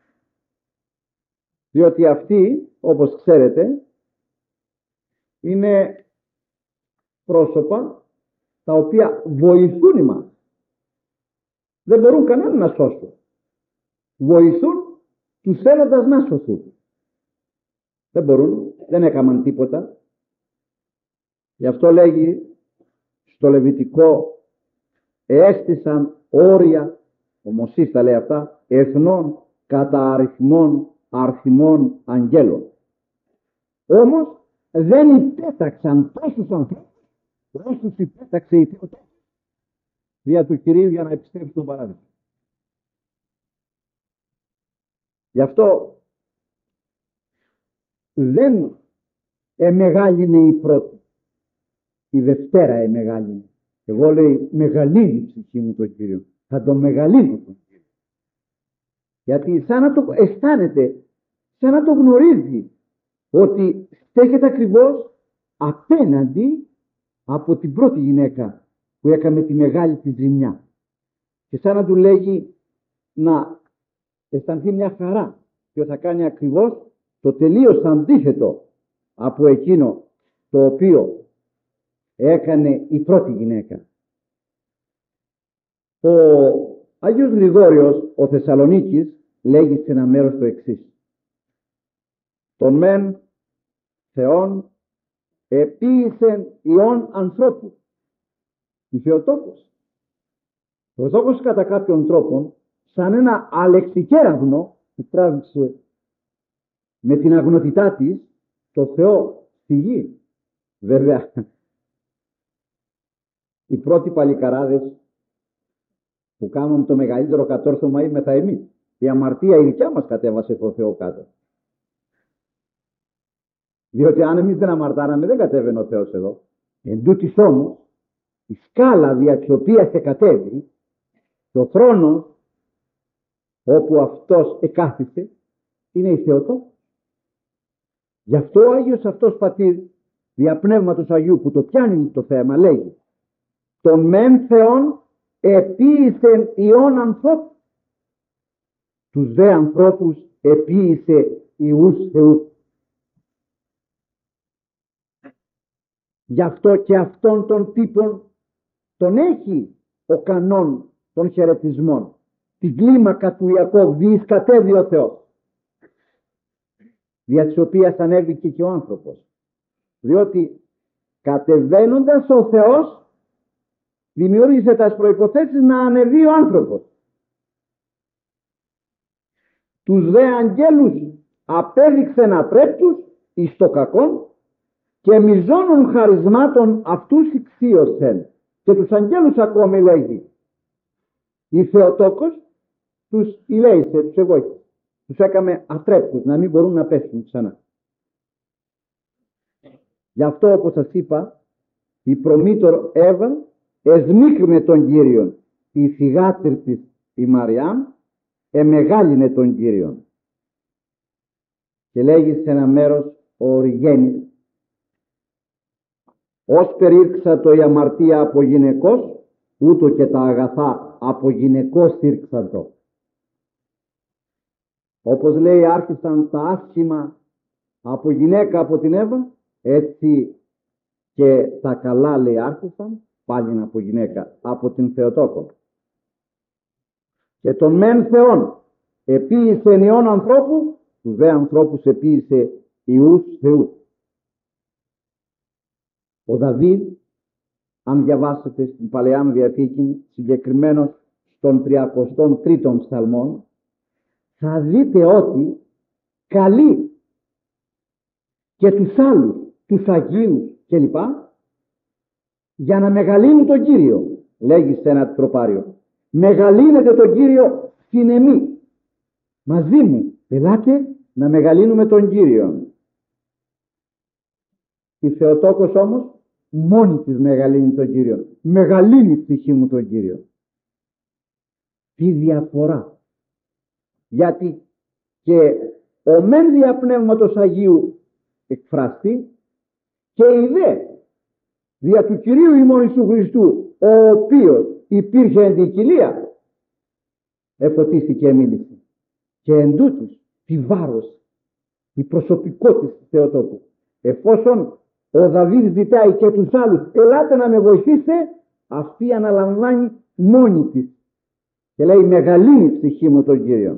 Διότι αυτοί, όπως ξέρετε, είναι πρόσωπα τα οποία βοηθούν εμάς. Δεν μπορούν κανέναν να σώσουν. Βοηθούν τους θέλοντας να σωθούν. Δεν μπορούν, δεν έκαναν τίποτα. Γι' αυτό λέγει στο Λεβιτικό, έστησαν όρια, ο Μωσής τα λέει αυτά, εθνών κατά αριθμών αρθιμών αγγέλων. Όμως δεν υπέταξαν τόσους ανθρώπους όσους υπέταξε η Θεοτόκος δια του Κυρίου για να επιστρέψει στον παράδεισο. Γι' αυτό δεν εμεγάλινε η πρώτη, η Δευτέρα εμεγάλινε. Εγώ λέει μεγαλύνει η ψυχή μου τον Κύριο, θα τον μεγαλύνω τον Κύριο. Γιατί σαν να το αισθάνεται, σαν να το γνωρίζει ότι στέκεται ακριβώς απέναντι από την πρώτη γυναίκα που έκαμε τη μεγάλη τη ζημιά. και σαν να του λέγει να αισθανθεί μια χαρά και θα κάνει ακριβώς το τελείως αντίθετο από εκείνο το οποίο έκανε η πρώτη γυναίκα. Ο Άγιος Γρηγόριος ο Θεσσαλονίκης λέγει σε ένα μέρος το εξής: «Τον μεν Θεόν επίησεν ιών ανθρώπου». Η Θεοτόκος. Ο Θεοτόκος κατά κάποιον τρόπο σαν ένα αλεξικέραγνο που τράβηξε με την αγνωτητά της το Θεό στη γη. Βέβαια οι πρώτοι παλικαράδες που κάνουν το μεγαλύτερο κατόρθωμα είμαστε εμείς. Η αμαρτία η δικιά μας κατέβασε το Θεό κάτω. Διότι αν εμείς δεν αμαρτάραμε δεν κατέβαινε ο Θεός εδώ. Εν τούτοις όμως η σκάλα δια της οποίας εκατέβη το θρόνο όπου αυτός εκάθισε είναι η Θεοτόκος. Γι' αυτό ο Άγιος αυτός πατήρ δια Πνεύματος Αγίου που το πιάνει το θέμα λέγει: «Τον μεν Θεόν επίησεν ιών ανθρώπου, τους δε ανθρώπους επίησε ιούς Θεού». Γι' αυτό και αυτόν τον τύπον τον έχει ο κανόν των χαιρετισμών. Την κλίμακα του Ιακώβ διείς κατέβει ο Θεός, δια της οποίας ανέβηκε και ο άνθρωπος. Διότι κατεβαίνοντας ο Θεός δημιούργησε τις προϋποθέσεις να ανεβεί ο άνθρωπος. Τους δε αγγέλους απέδειξεν ατρέπτους εις το κακόν και μιζώνων χαρισμάτων αυτούς ηξίωσεν. Και τους αγγέλους ακόμη λέγει. Η Θεοτόκος τους ηλέησε, τους εγώχησε. Τους έκαμε ατρέπτους να μην μπορούν να πέσουν ξανά. Γι' αυτό όπως σας είπα η προμήτωρ Εύα εσμίκρινε τον Κύριον. Η θυγάτρη της η Μαριάμ εμεγάλινε τον Κύριον. Και λέγει σε ένα μέρος ο Οριγένης: «Ως περίρξατο η αμαρτία από γυναικός, ούτω και τα αγαθά από γυναικός ήρξατο». Όπως λέει άρχισαν τα άσχημα από γυναίκα από την Εύα, έτσι και τα καλά λέει άρχισαν πάλι από γυναίκα από την Θεοτόκο. Και τον μεν Θεόν επίησε ιών ανθρώπου, τους δε ανθρώπους επίησε ιούς Θεού. Ο Δαβίδ, αν διαβάσετε στην Παλαιά Διαθήκη, συγκεκριμένος στον τριακοστό τρίτο ψαλμόν, θα δείτε ότι καλεί και τους άλλους, τους Αγίους κλπ, για να μεγαλύνουν τον Κύριο. Λέγει σε ένα τροπάριο: «Μεγαλύνετε τον Κύριο στην εμή». Μαζί μου ελάτε να μεγαλύνουμε τον Κύριο. Η Θεοτόκος όμως μόνη της μεγαλύνει τον Κύριο. Μεγαλύνει η ψυχή μου τον Κύριο. Τι διαφορά! Γιατί και ο μεν δια Πνεύματος Αγίου εκφραστεί και η δε δια του Κυρίου ημών Ιησού Χριστού, ο οποίος υπήρχε εν την κοιλία, εφωτίστηκε μίληση. Και εν τούτης τη βάρος, η προσωπικότητα της Θεοτόκου. Εφόσον ο Δαβίδ ζητάει και τους άλλους, ελάτε να με βοηθήσετε, αυτή αναλαμβάνει μόνη της και λέει: μεγαλύνει η ψυχή μου τον Κύριο.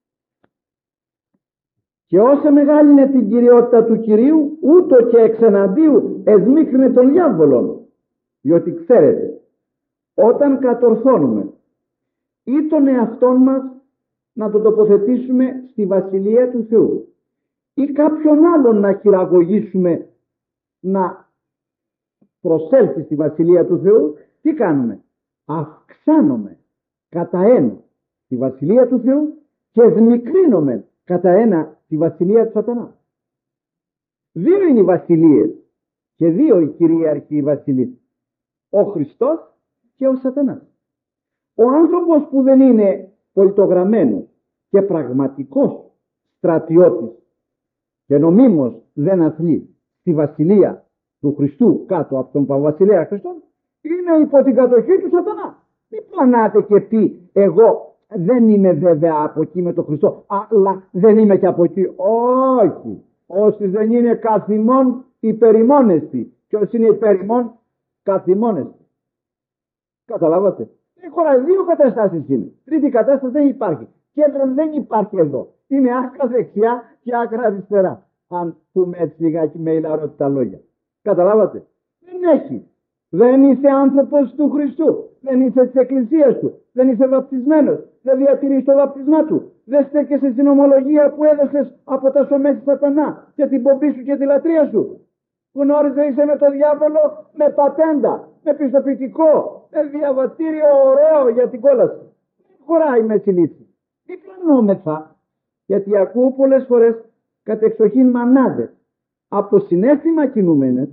Και όσο μεγάλυνε την κυριότητα του Κυρίου, ούτω και εξ εναντίου εσμίκρινε τον διάβολον. Διότι ξέρετε, όταν κατορθώνουμε ή τον εαυτόν μας να τον τοποθετήσουμε στη Βασιλεία του Θεού ή κάποιον άλλον να χειραγωγήσουμε να προσέλθει στη Βασιλεία του Θεού, τι κάνουμε? Αυξάνουμε κατά ένα τη Βασιλεία του Θεού και εσμικρύνουμε κατά ένα τη Βασιλεία του Σατανά. Δύο είναι οι βασιλείες και δύο οι κυρίαρχοι οι βασιλείς, ο Χριστός και ο Σατανάς. Ο άνθρωπος που δεν είναι πολιτογραμμένος και πραγματικός στρατιώτης και νομίμως δεν αθλεί στη Βασιλεία του Χριστού κάτω από τον Παβασιλέα Χριστόν, είναι υπό την κατοχή του Σατανά. Μην πλανάτε και πει εγώ δεν είμαι βέβαια από εκεί με τον Χριστό, αλλά δεν είμαι και από εκεί. Όχι. Όσοι δεν είναι καθημών υπερημόνεστοι και όσοι είναι υπερημών καθημόνεστοι. Καταλάβατε. Δεν χωράει, δύο καταστάσεις είναι. Τρίτη κατάσταση δεν υπάρχει. Κέντρο δεν υπάρχει εδώ. Είναι άκρα δεξιά και άκρα αριστερά. Αν πούμε έτσι λιγάκι με ηλαρότητα λόγια. Καταλάβατε. Δεν έχει. Δεν είσαι άνθρωπος του Χριστού. Δεν είσαι της Εκκλησίας του. Δεν είσαι βαπτισμένος. Δεν διατηρείς το βαπτισμά του. Δεν στέκεσαι στην ομολογία που έδωσες από τα σωμές σατανά και την πομπή σου και τη λατρεία σου. Γνώριζε είσαι με το διάβολο με πατέντα, με πιστοποιητικό, με διαβατήριο ωραίο για την κόλαση. Δεν χωράει με συνήθεια. Τι πλανόμεθα, γιατί ακούω πολλές φορές κατεξοχήν μανάδες από συναίσθημα κινούμενες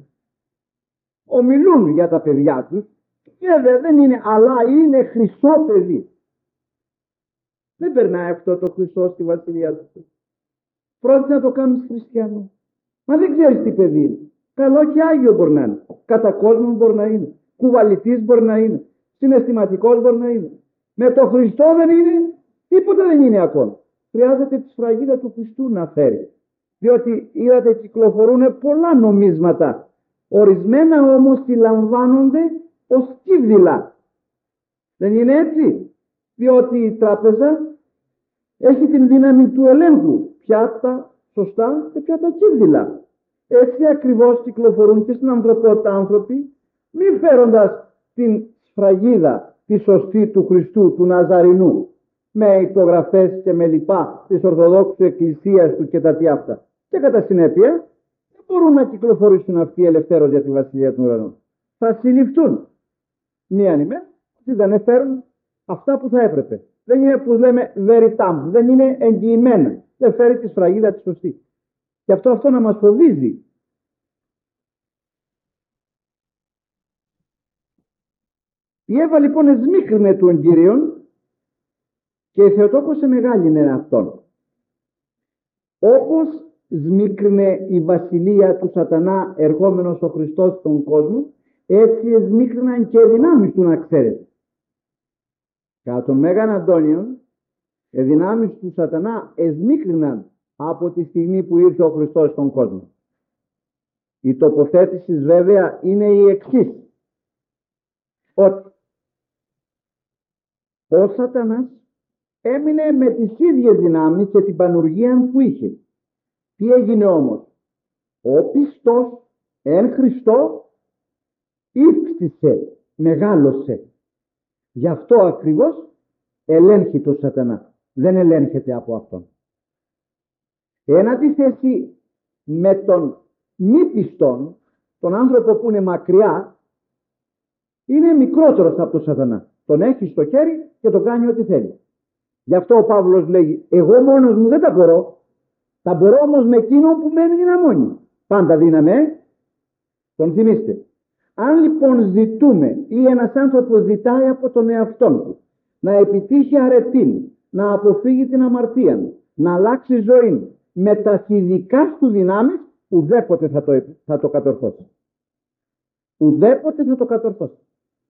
ομιλούν για τα παιδιά τους. Βέβαια δεν είναι, αλλά είναι χρυσό παιδί. Δεν περνάει αυτό το χρυσό στη βασιλεία του. Πρόκειται να το κάνεις χριστιανό. Μα δεν ξέρεις τι παιδί είναι. Καλό και άγιο μπορεί να είναι. Κατά κόσμο μπορεί να είναι. Κουβαλητής μπορεί να είναι. Συναισθηματικός μπορεί να είναι. Με το Χριστό δεν είναι. Τίποτα δεν είναι ακόμα. Χρειάζεται τη σφραγίδα του Χριστού να φέρει. Διότι είδατε κυκλοφορούν πολλά νομίσματα. Ορισμένα όμως συλλαμβάνονται ως κύβδηλα. Δεν είναι έτσι. Διότι η τράπεζα έχει την δύναμη του ελέγχου. Ποια τα σωστά και ποια τα κύβδηλα. Έτσι ακριβώς κυκλοφορούν και στην ανθρωπότητα άνθρωποι, μη φέροντας την σφραγίδα τη σωστή του Χριστού, του Ναζαρινού, με υπογραφές και με λοιπά της Ορθοδόξου Εκκλησίας του και τα τι αυτά. Και κατά συνέπεια δεν μπορούν να κυκλοφορήσουν αυτοί ελευθέρως για τη Βασιλεία των Ουρανών. Θα συλληφθούν. Μίαν ημέρα ότι δεν φέρουν αυτά που θα έπρεπε. Δεν είναι που λέμε veritam, δεν είναι εγγυημένα. Δεν φέρει τη σφραγίδα τη σωστή. Και αυτό αυτό να μας φοβίζει. Η Εύα λοιπόν εσμίκρινε τον Κύριον και η Θεοτόκος εμεγάλινε αυτόν. Όπως σμίκρινε η βασιλεία του σατανά ερχόμενος ο Χριστός στον κόσμο, έτσι εσμίκριναν και δυνάμεις του, να ξέρετε. Κατά τον Μέγαν Αντώνιον, οι δυνάμεις του σατανά εσμίκριναν από τη στιγμή που ήρθε ο Χριστός στον κόσμο. Η τοποθέτηση βέβαια είναι η εξής. Ότι ο σατανάς έμεινε με τις ίδιες δυνάμεις και την πανουργία που είχε. Τι έγινε όμως? Ο πιστός εν Χριστώ ύψισε, μεγάλωσε. Γι' αυτό ακριβώς ελέγχει το σατανά. Δεν ελέγχεται από αυτόν. Εν αντίθεση με τον μη πιστόν, τον άνθρωπο που είναι μακριά, είναι μικρότερος από τον σατανά. Τον έχει στο χέρι και τον κάνει ό,τι θέλει. Γι' αυτό ο Παύλος λέει, εγώ μόνος μου δεν τα μπορώ, τα μπορώ όμως με εκείνον που μένει δυναμώνει. Πάντα δύναμη, ε? Τον θυμίστε. Αν λοιπόν ζητούμε ή ένας άνθρωπος ζητάει από τον εαυτόν του να επιτύχει αρετήν, να αποφύγει την αμαρτία, να αλλάξει ζωή με τα ειδικά του δυνάμεις, ουδέποτε θα το, θα το κατορθώσει. Ουδέποτε θα το κατορθώσει.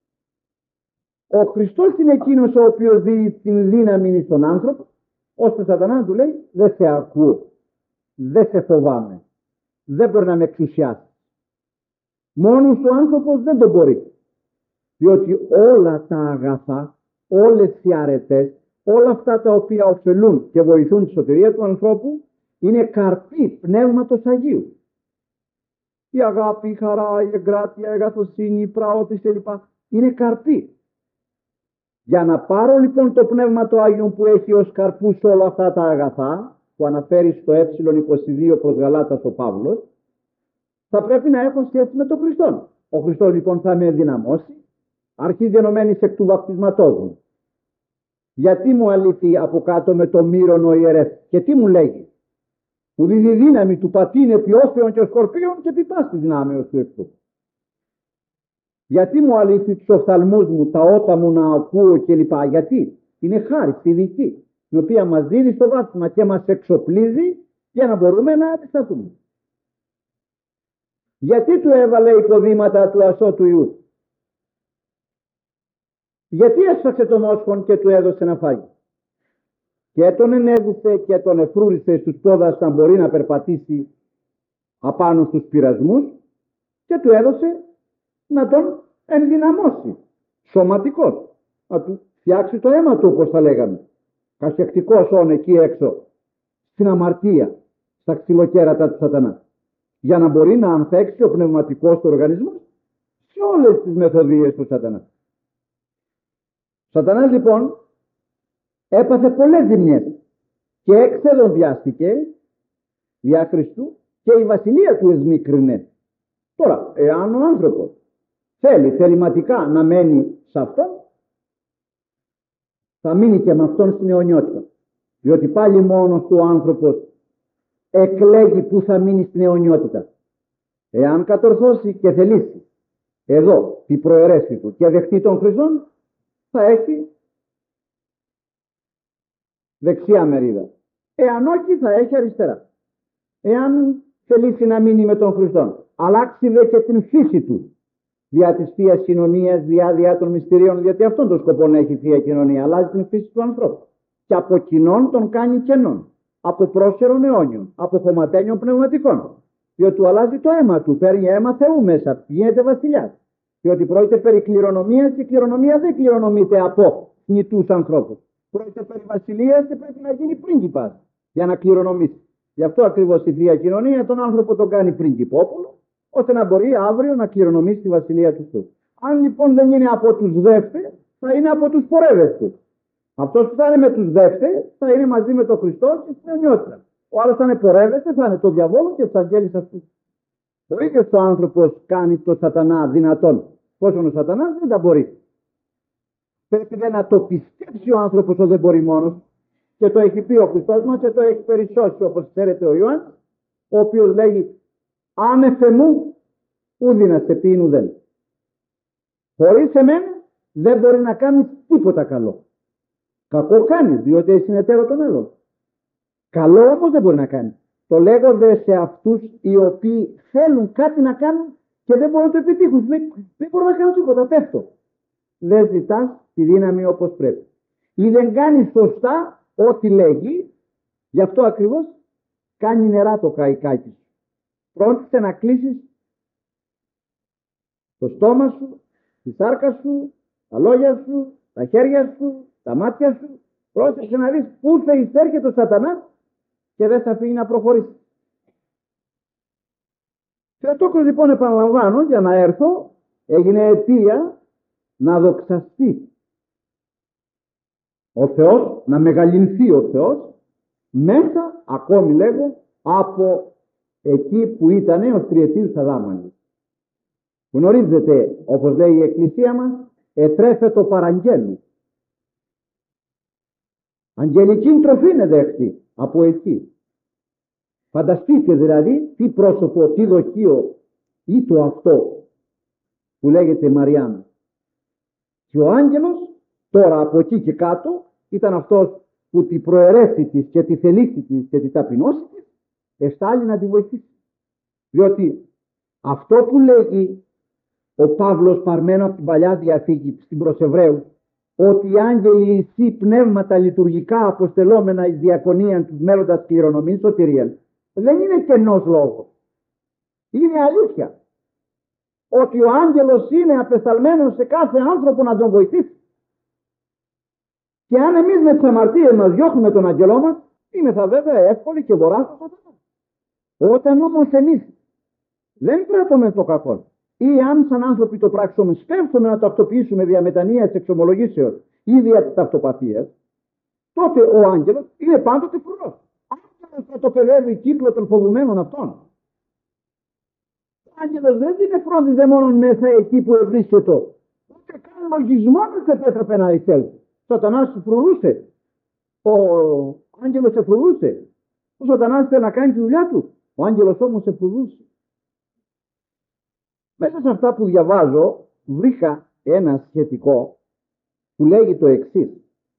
Ο Χριστός είναι εκείνος ο οποίος δίνει την δύναμη στον άνθρωπο, ώστε σατανά του λέει, δεν σε ακούω, δεν σε φοβάμαι, δεν μπορεί να με εξουσιάσει. Μόνος ο άνθρωπος δεν το μπορεί. Διότι όλα τα αγαθά, όλες οι αρετές, όλα αυτά τα οποία ωφελούν και βοηθούν τη σωτηρία του ανθρώπου, είναι καρποί πνεύματος Αγίου. Η αγάπη, η χαρά, η εγκράτεια, η αγαθοσύνη, η πραότηση κλπ. Είναι καρποί. Για να πάρω λοιπόν το πνεύμα του Άγιον που έχει ως καρπούς όλα αυτά τα αγαθά, που αναφέρει στο ε είκοσι δύο προς Γαλάτας ο Παύλος, θα πρέπει να έχω σχέση με τον Χριστό. Ο Χριστός λοιπόν θα με ενδυναμώσει, αρχίζει ενωμένης εκ του βαπτισματός μου. Γιατί μου αλήθει από κάτω με το μύρον ο ιερεύς και τι μου λέγει? Μου δίδει δύναμη του πατήν επί όφεων και σκορπίων και επί πάσης δυνάμεως του εχθρού. Γιατί μου αλήθει τους οφθαλμούς μου, τα ότα μου να ακούω κλπ. Γιατί? Είναι χάρη ειδική, η οποία μας δίνει στο βάπτισμα και μας εξοπλίζει για να μπορούμε να αντισταθούμε. Γιατί του έβαλε υποδήματα του ασώτου Ιού? Γιατί έσφαξε το μόσχον και του έδωσε να φάγει. Και τον ενέδισε και τον εφρούρισε στους πόδας να μπορεί να περπατήσει απάνω στους πειρασμούς και του έδωσε να τον ενδυναμώσει σωματικός, να του φτιάξει το αίμα του, όπως θα λέγαμε, κασεκτικός όν εκεί έξω στην αμαρτία, στα ξυλοκέρατα του σατανά, για να μπορεί να ανθέξει ο πνευματικός του οργανισμός σε όλες τις μεθοδίες του σατανά. Ο σατανάς λοιπόν έπαθε πολλές ζημιές και εξεδοντιάστηκε διά Χριστού και η βασιλεία του εσμίκρινε. Τώρα, εάν ο άνθρωπος θέλει θεληματικά να μένει σε αυτόν, θα μείνει και με αυτόν στην αιωνιότητα. Διότι πάλι μόνος του ο άνθρωπος εκλέγει που θα μείνει στην αιωνιότητα. Εάν κατορθώσει και θελήσει εδώ την προαιρέση του και δεχτεί τον Χριστόν, θα έχει δεξιά μερίδα. Εάν όχι, θα έχει αριστερά. Εάν θελήσει να μείνει με τον Χριστόν, αλλάξει δε και την φύση του δια της Θείας Κοινωνίας, δια, δια των μυστηρίων, γιατί αυτόν τον σκοπό να έχει η Θεία Κοινωνία, αλλάζει την φύση του ανθρώπου. Και από κοινών τον κάνει κενών, από πρόσχερων αιώνιων, από χωματένιων πνευματικών. Διότι του αλλάζει το αίμα του, παίρνει αίμα Θεού μέσα, γίνεται βασιλιάς. Διότι πρόκειται περί κληρονομίας και η κληρονομία δεν κληρονομείται από θνητούς ανθρώπους. Πρόκειται περί βασιλείας και πρέπει να γίνει πρίγκιπας για να κληρονομήσει. Γι' αυτό ακριβώς η Θεία Κοινωνία τον άνθρωπο τον κάνει πριγκιπόπουλο, ώστε να μπορεί αύριο να κληρονομήσει τη βασιλεία του Θεού. Αν λοιπόν δεν είναι από τους δεύτες, θα είναι από τους πορεύεστε. Αυτός που θα είναι με τους δεύτες θα είναι μαζί με τον Χριστό και στην αιωνιότητα. Ο άλλος θα είναι πορεύεστε, θα είναι το διαβόλο και τους αγγέλους αυτούς. Ο ίδιος ο άνθρωπος κάνει το σατανά δυνατόν. Πόσο ο σατανάς δεν τα μπορεί. Πρέπει δε να το πιστέψει ο άνθρωπος ότι δεν μπορεί μόνος. Και το έχει πει ο Χριστός μας και το έχει περισσώσει, όπως ξέρετε ο Ιωάννης, ο οποίος λέγει άνευ μου ουδή να σε πει ουδέν. Χωρίς εμένα δεν μπορεί να κάνει τίποτα καλό. Κακό κάνει, διότι έχει συνεταίρο τον άλλον. Καλό όμως δεν μπορεί να κάνει. Το λέγονται σε αυτούς οι οποίοι θέλουν κάτι να κάνουν και δεν μπορούν να το επιτύχουν. Δεν μπορούν να κάνουν τίποτα, πέφτω. Δεν ζητάς τη δύναμη όπως πρέπει. Ή δεν κάνει σωστά ό,τι λέγει, γι' αυτό ακριβώς κάνει νερά το καϊκάκι σου. Φρόντισε να κλείσεις το στόμα σου, τη σάρκα σου, τα λόγια σου, τα χέρια σου, τα μάτια σου. Πρόσεξε να δεις πού θα εισέρχεται ο σατανάς και δεν θα αφήνει να προχωρήσει. Θεοτόκος λοιπόν, επαναλαμβάνω, για να έρθω, έγινε αιτία να δοξαστεί ο Θεός, να μεγαλυνθεί ο Θεός μέσα, ακόμη λέγω, από εκεί που ήταν ως τριετήρους Αδάμανης. Γνωρίζετε, όπως λέει η Εκκλησία μας, ετρέφετο παραγγέλου. Αγγελική τροφή είναι δέχτη από εκεί. Φανταστείτε δηλαδή τι πρόσωπο, τι δοχείο ή το αυτό που λέγεται Μαριάννα. Και ο άγγελος τώρα από εκεί και κάτω ήταν αυτός που τη προαιρέσει της και τη θελήσει της και τη ταπεινώσει της εστάλει να τη βοηθήσει. Διότι αυτό που λέγει ο Παύλος παρμένο από την Παλιά Διαθήκη στην προς Εβραίους, ότι οι άγγελοι εσύ πνεύματα λειτουργικά αποστελόμενα εις διακονίαν τους μέλλοντας κληρονομήν σωτηρίαν, δεν είναι κενός λόγος. Είναι αλήθεια ότι ο άγγελος είναι απεσταλμένος σε κάθε άνθρωπο να τον βοηθήσει. Και αν εμείς με τις αμαρτίες μας διώχνουμε τον αγγελό μας, είναι θα βέβαια εύκολη και βορρά στο σατανά. Όταν όμως εμείς δεν κρατούμε το κακό, ή αν σαν άνθρωποι το πράξουμε, σπεύσουμε να ταυτοποιήσουμε δια μετανοίας εξομολογήσεως ή δια της ταυτοπαθίας, τότε ο άγγελος είναι πάντοτε φρουρός. Άγγελος θα το παιδεύει κύκλο των φοβουμένων αυτών. Ο άγγελος δεν είναι φρόντιζε μόνο μέσα εκεί που βρίσκεται, ούτε καν λογισμό δεν επέτρεπε να εισέλθει. Ο σατανάς σου φρουρούσε. Ο άγγελος σε φρουρούσε. Ο σατανάς ήθελε να κάνει τη δουλειά του. Ο άγγελος όμως σε φρουρούσε. Μέσα σε αυτά που διαβάζω βρήκα ένα σχετικό που λέγει το εξής.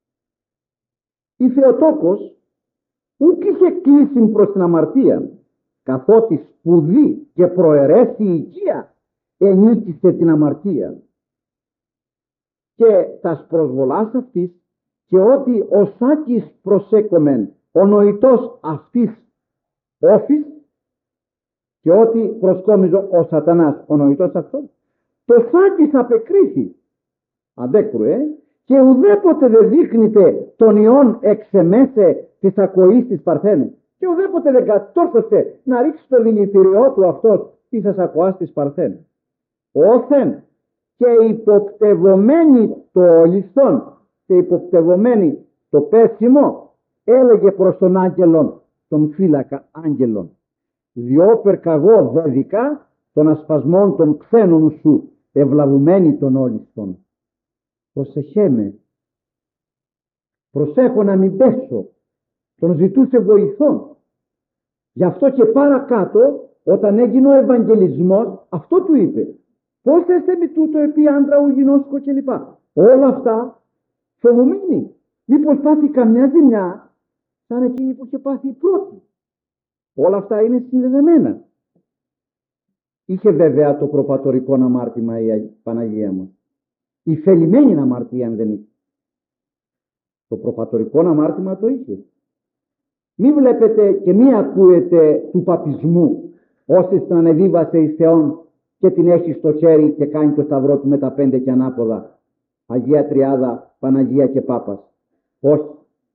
Η Θεοτόκος ούκ είχε κλείσει προς την αμαρτία, καθότι σπουδή και προαιρέσει η οικία ενίκησε την αμαρτία. και τας προσβολάς αυτής, και ότι ο σάκης προσέκομεν ο νοητός αυτής όφης, και ότι προσκόμιζω ο σατανάς ο νοητός αυτός, το σάκης απεκρίθη αντέκρου, ε, και ουδέποτε δεν δείχνεται τον ιόν εξεμέσε της ακοής της Παρθένου, και ουδέποτε δεν κατόρθωσε να ρίξει το δηλητηριό του αυτός της ακοάς της Παρθένου. Όθεν και υποπτευωμένη το ληστόν και υποπτευωμένη το πέσιμο, έλεγε προς τον άγγελον, τον φύλακα άγγελον, διόπερ καγώ δεδικά των ασπασμών των ξένων σου, ευλαβουμένη των όλιστον. Προσεχέ με, προσέχω να μην πέσω. Τον ζητούσε βοηθόν. Γι' αυτό και παρακάτω, όταν έγινε ο Ευαγγελισμός, αυτό του είπε. Πώς έστε με τούτο επί άντρα ου γινώσκω κλπ. Όλα αυτά φοβωμένοι. Μήπως πάθει καμιά ζημιά σαν εκείνη που είχε πάθει η πρώτη. Όλα αυτά είναι συνδεδεμένα. Είχε βέβαια το προπατορικό αμάρτημα η Παναγία μας. Η θελημένη αμαρτία αν δεν είχε. Το προπατορικό αμάρτημα το είχε. Μη βλέπετε και μη ακούετε του παπισμού όσοι την ανεβίβασε εις Θεόν και την έχει στο χέρι και κάνει το σταυρό του με τα πέντε και ανάποδα. Αγία Τριάδα, Παναγία και Πάπας. Όχι.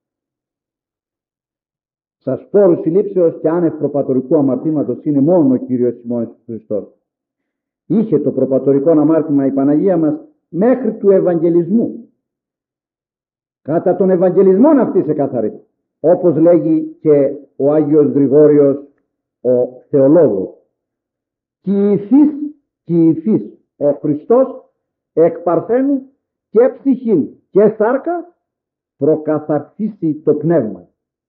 Σας σπόρους συλλήψεως και άνευ προπατορικού αμαρτήματος είναι μόνο ο Κύριος ημών Χριστός. Είχε το προπατορικό αμάρτημα η Παναγία μας μέχρι του Ευαγγελισμού. Κατά τον Ευαγγελισμό αυτή σε καθαρή. Όπως λέγει και ο Άγιος Γρηγόριος ο θεολόγος. Κοιηθείς, κοιηθείς ο Χριστός εκ Παρθένου και ψυχήν και σάρκα προκαθαρθήσει το πνεύμα.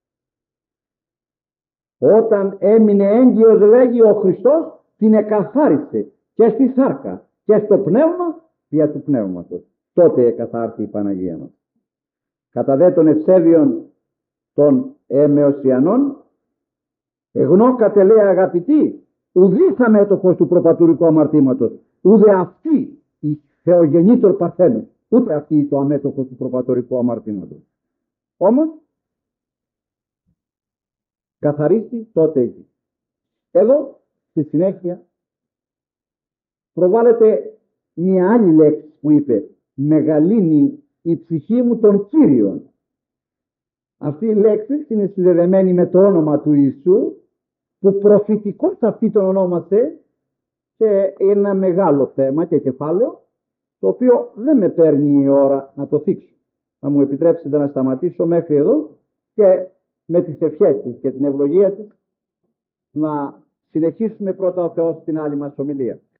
Όταν έμεινε έγκυος, λέγει, ο Χριστός την εκαθάρισε και στη σάρκα και στο πνεύμα δια του πνεύματος. Τότε εκαθάρθη η Παναγία μας. Κατά δε των ευσέβειων των εμεωσιανών, εγνώκατε λέει αγαπητοί, ουδή θα μέτοχος του προπατουρικού αμαρτήματος, ούτε αυτή η θεογεννήτωρ Παρθένου, ούτε αυτή το αμέτωχος του προπατορικού αμαρτήματος. Όμως καθαρίστη τότε εκεί. Εδώ στη συνέχεια προβάλλεται μια άλλη λέξη που είπε, μεγαλύνει η ψυχή μου των Κύριων. Αυτή η λέξη είναι συνδεδεμένη με το όνομα του Ιησού, που προφητικός αυτή τον ονόμασε, και ένα μεγάλο θέμα και κεφάλαιο, το οποίο δεν με παίρνει η ώρα να το θίξω. Θα μου επιτρέψετε να σταματήσω μέχρι εδώ και με τις ευχές της και την ευλογία της να συνεχίσουμε πρώτα ο Θεός στην άλλη μας ομιλία.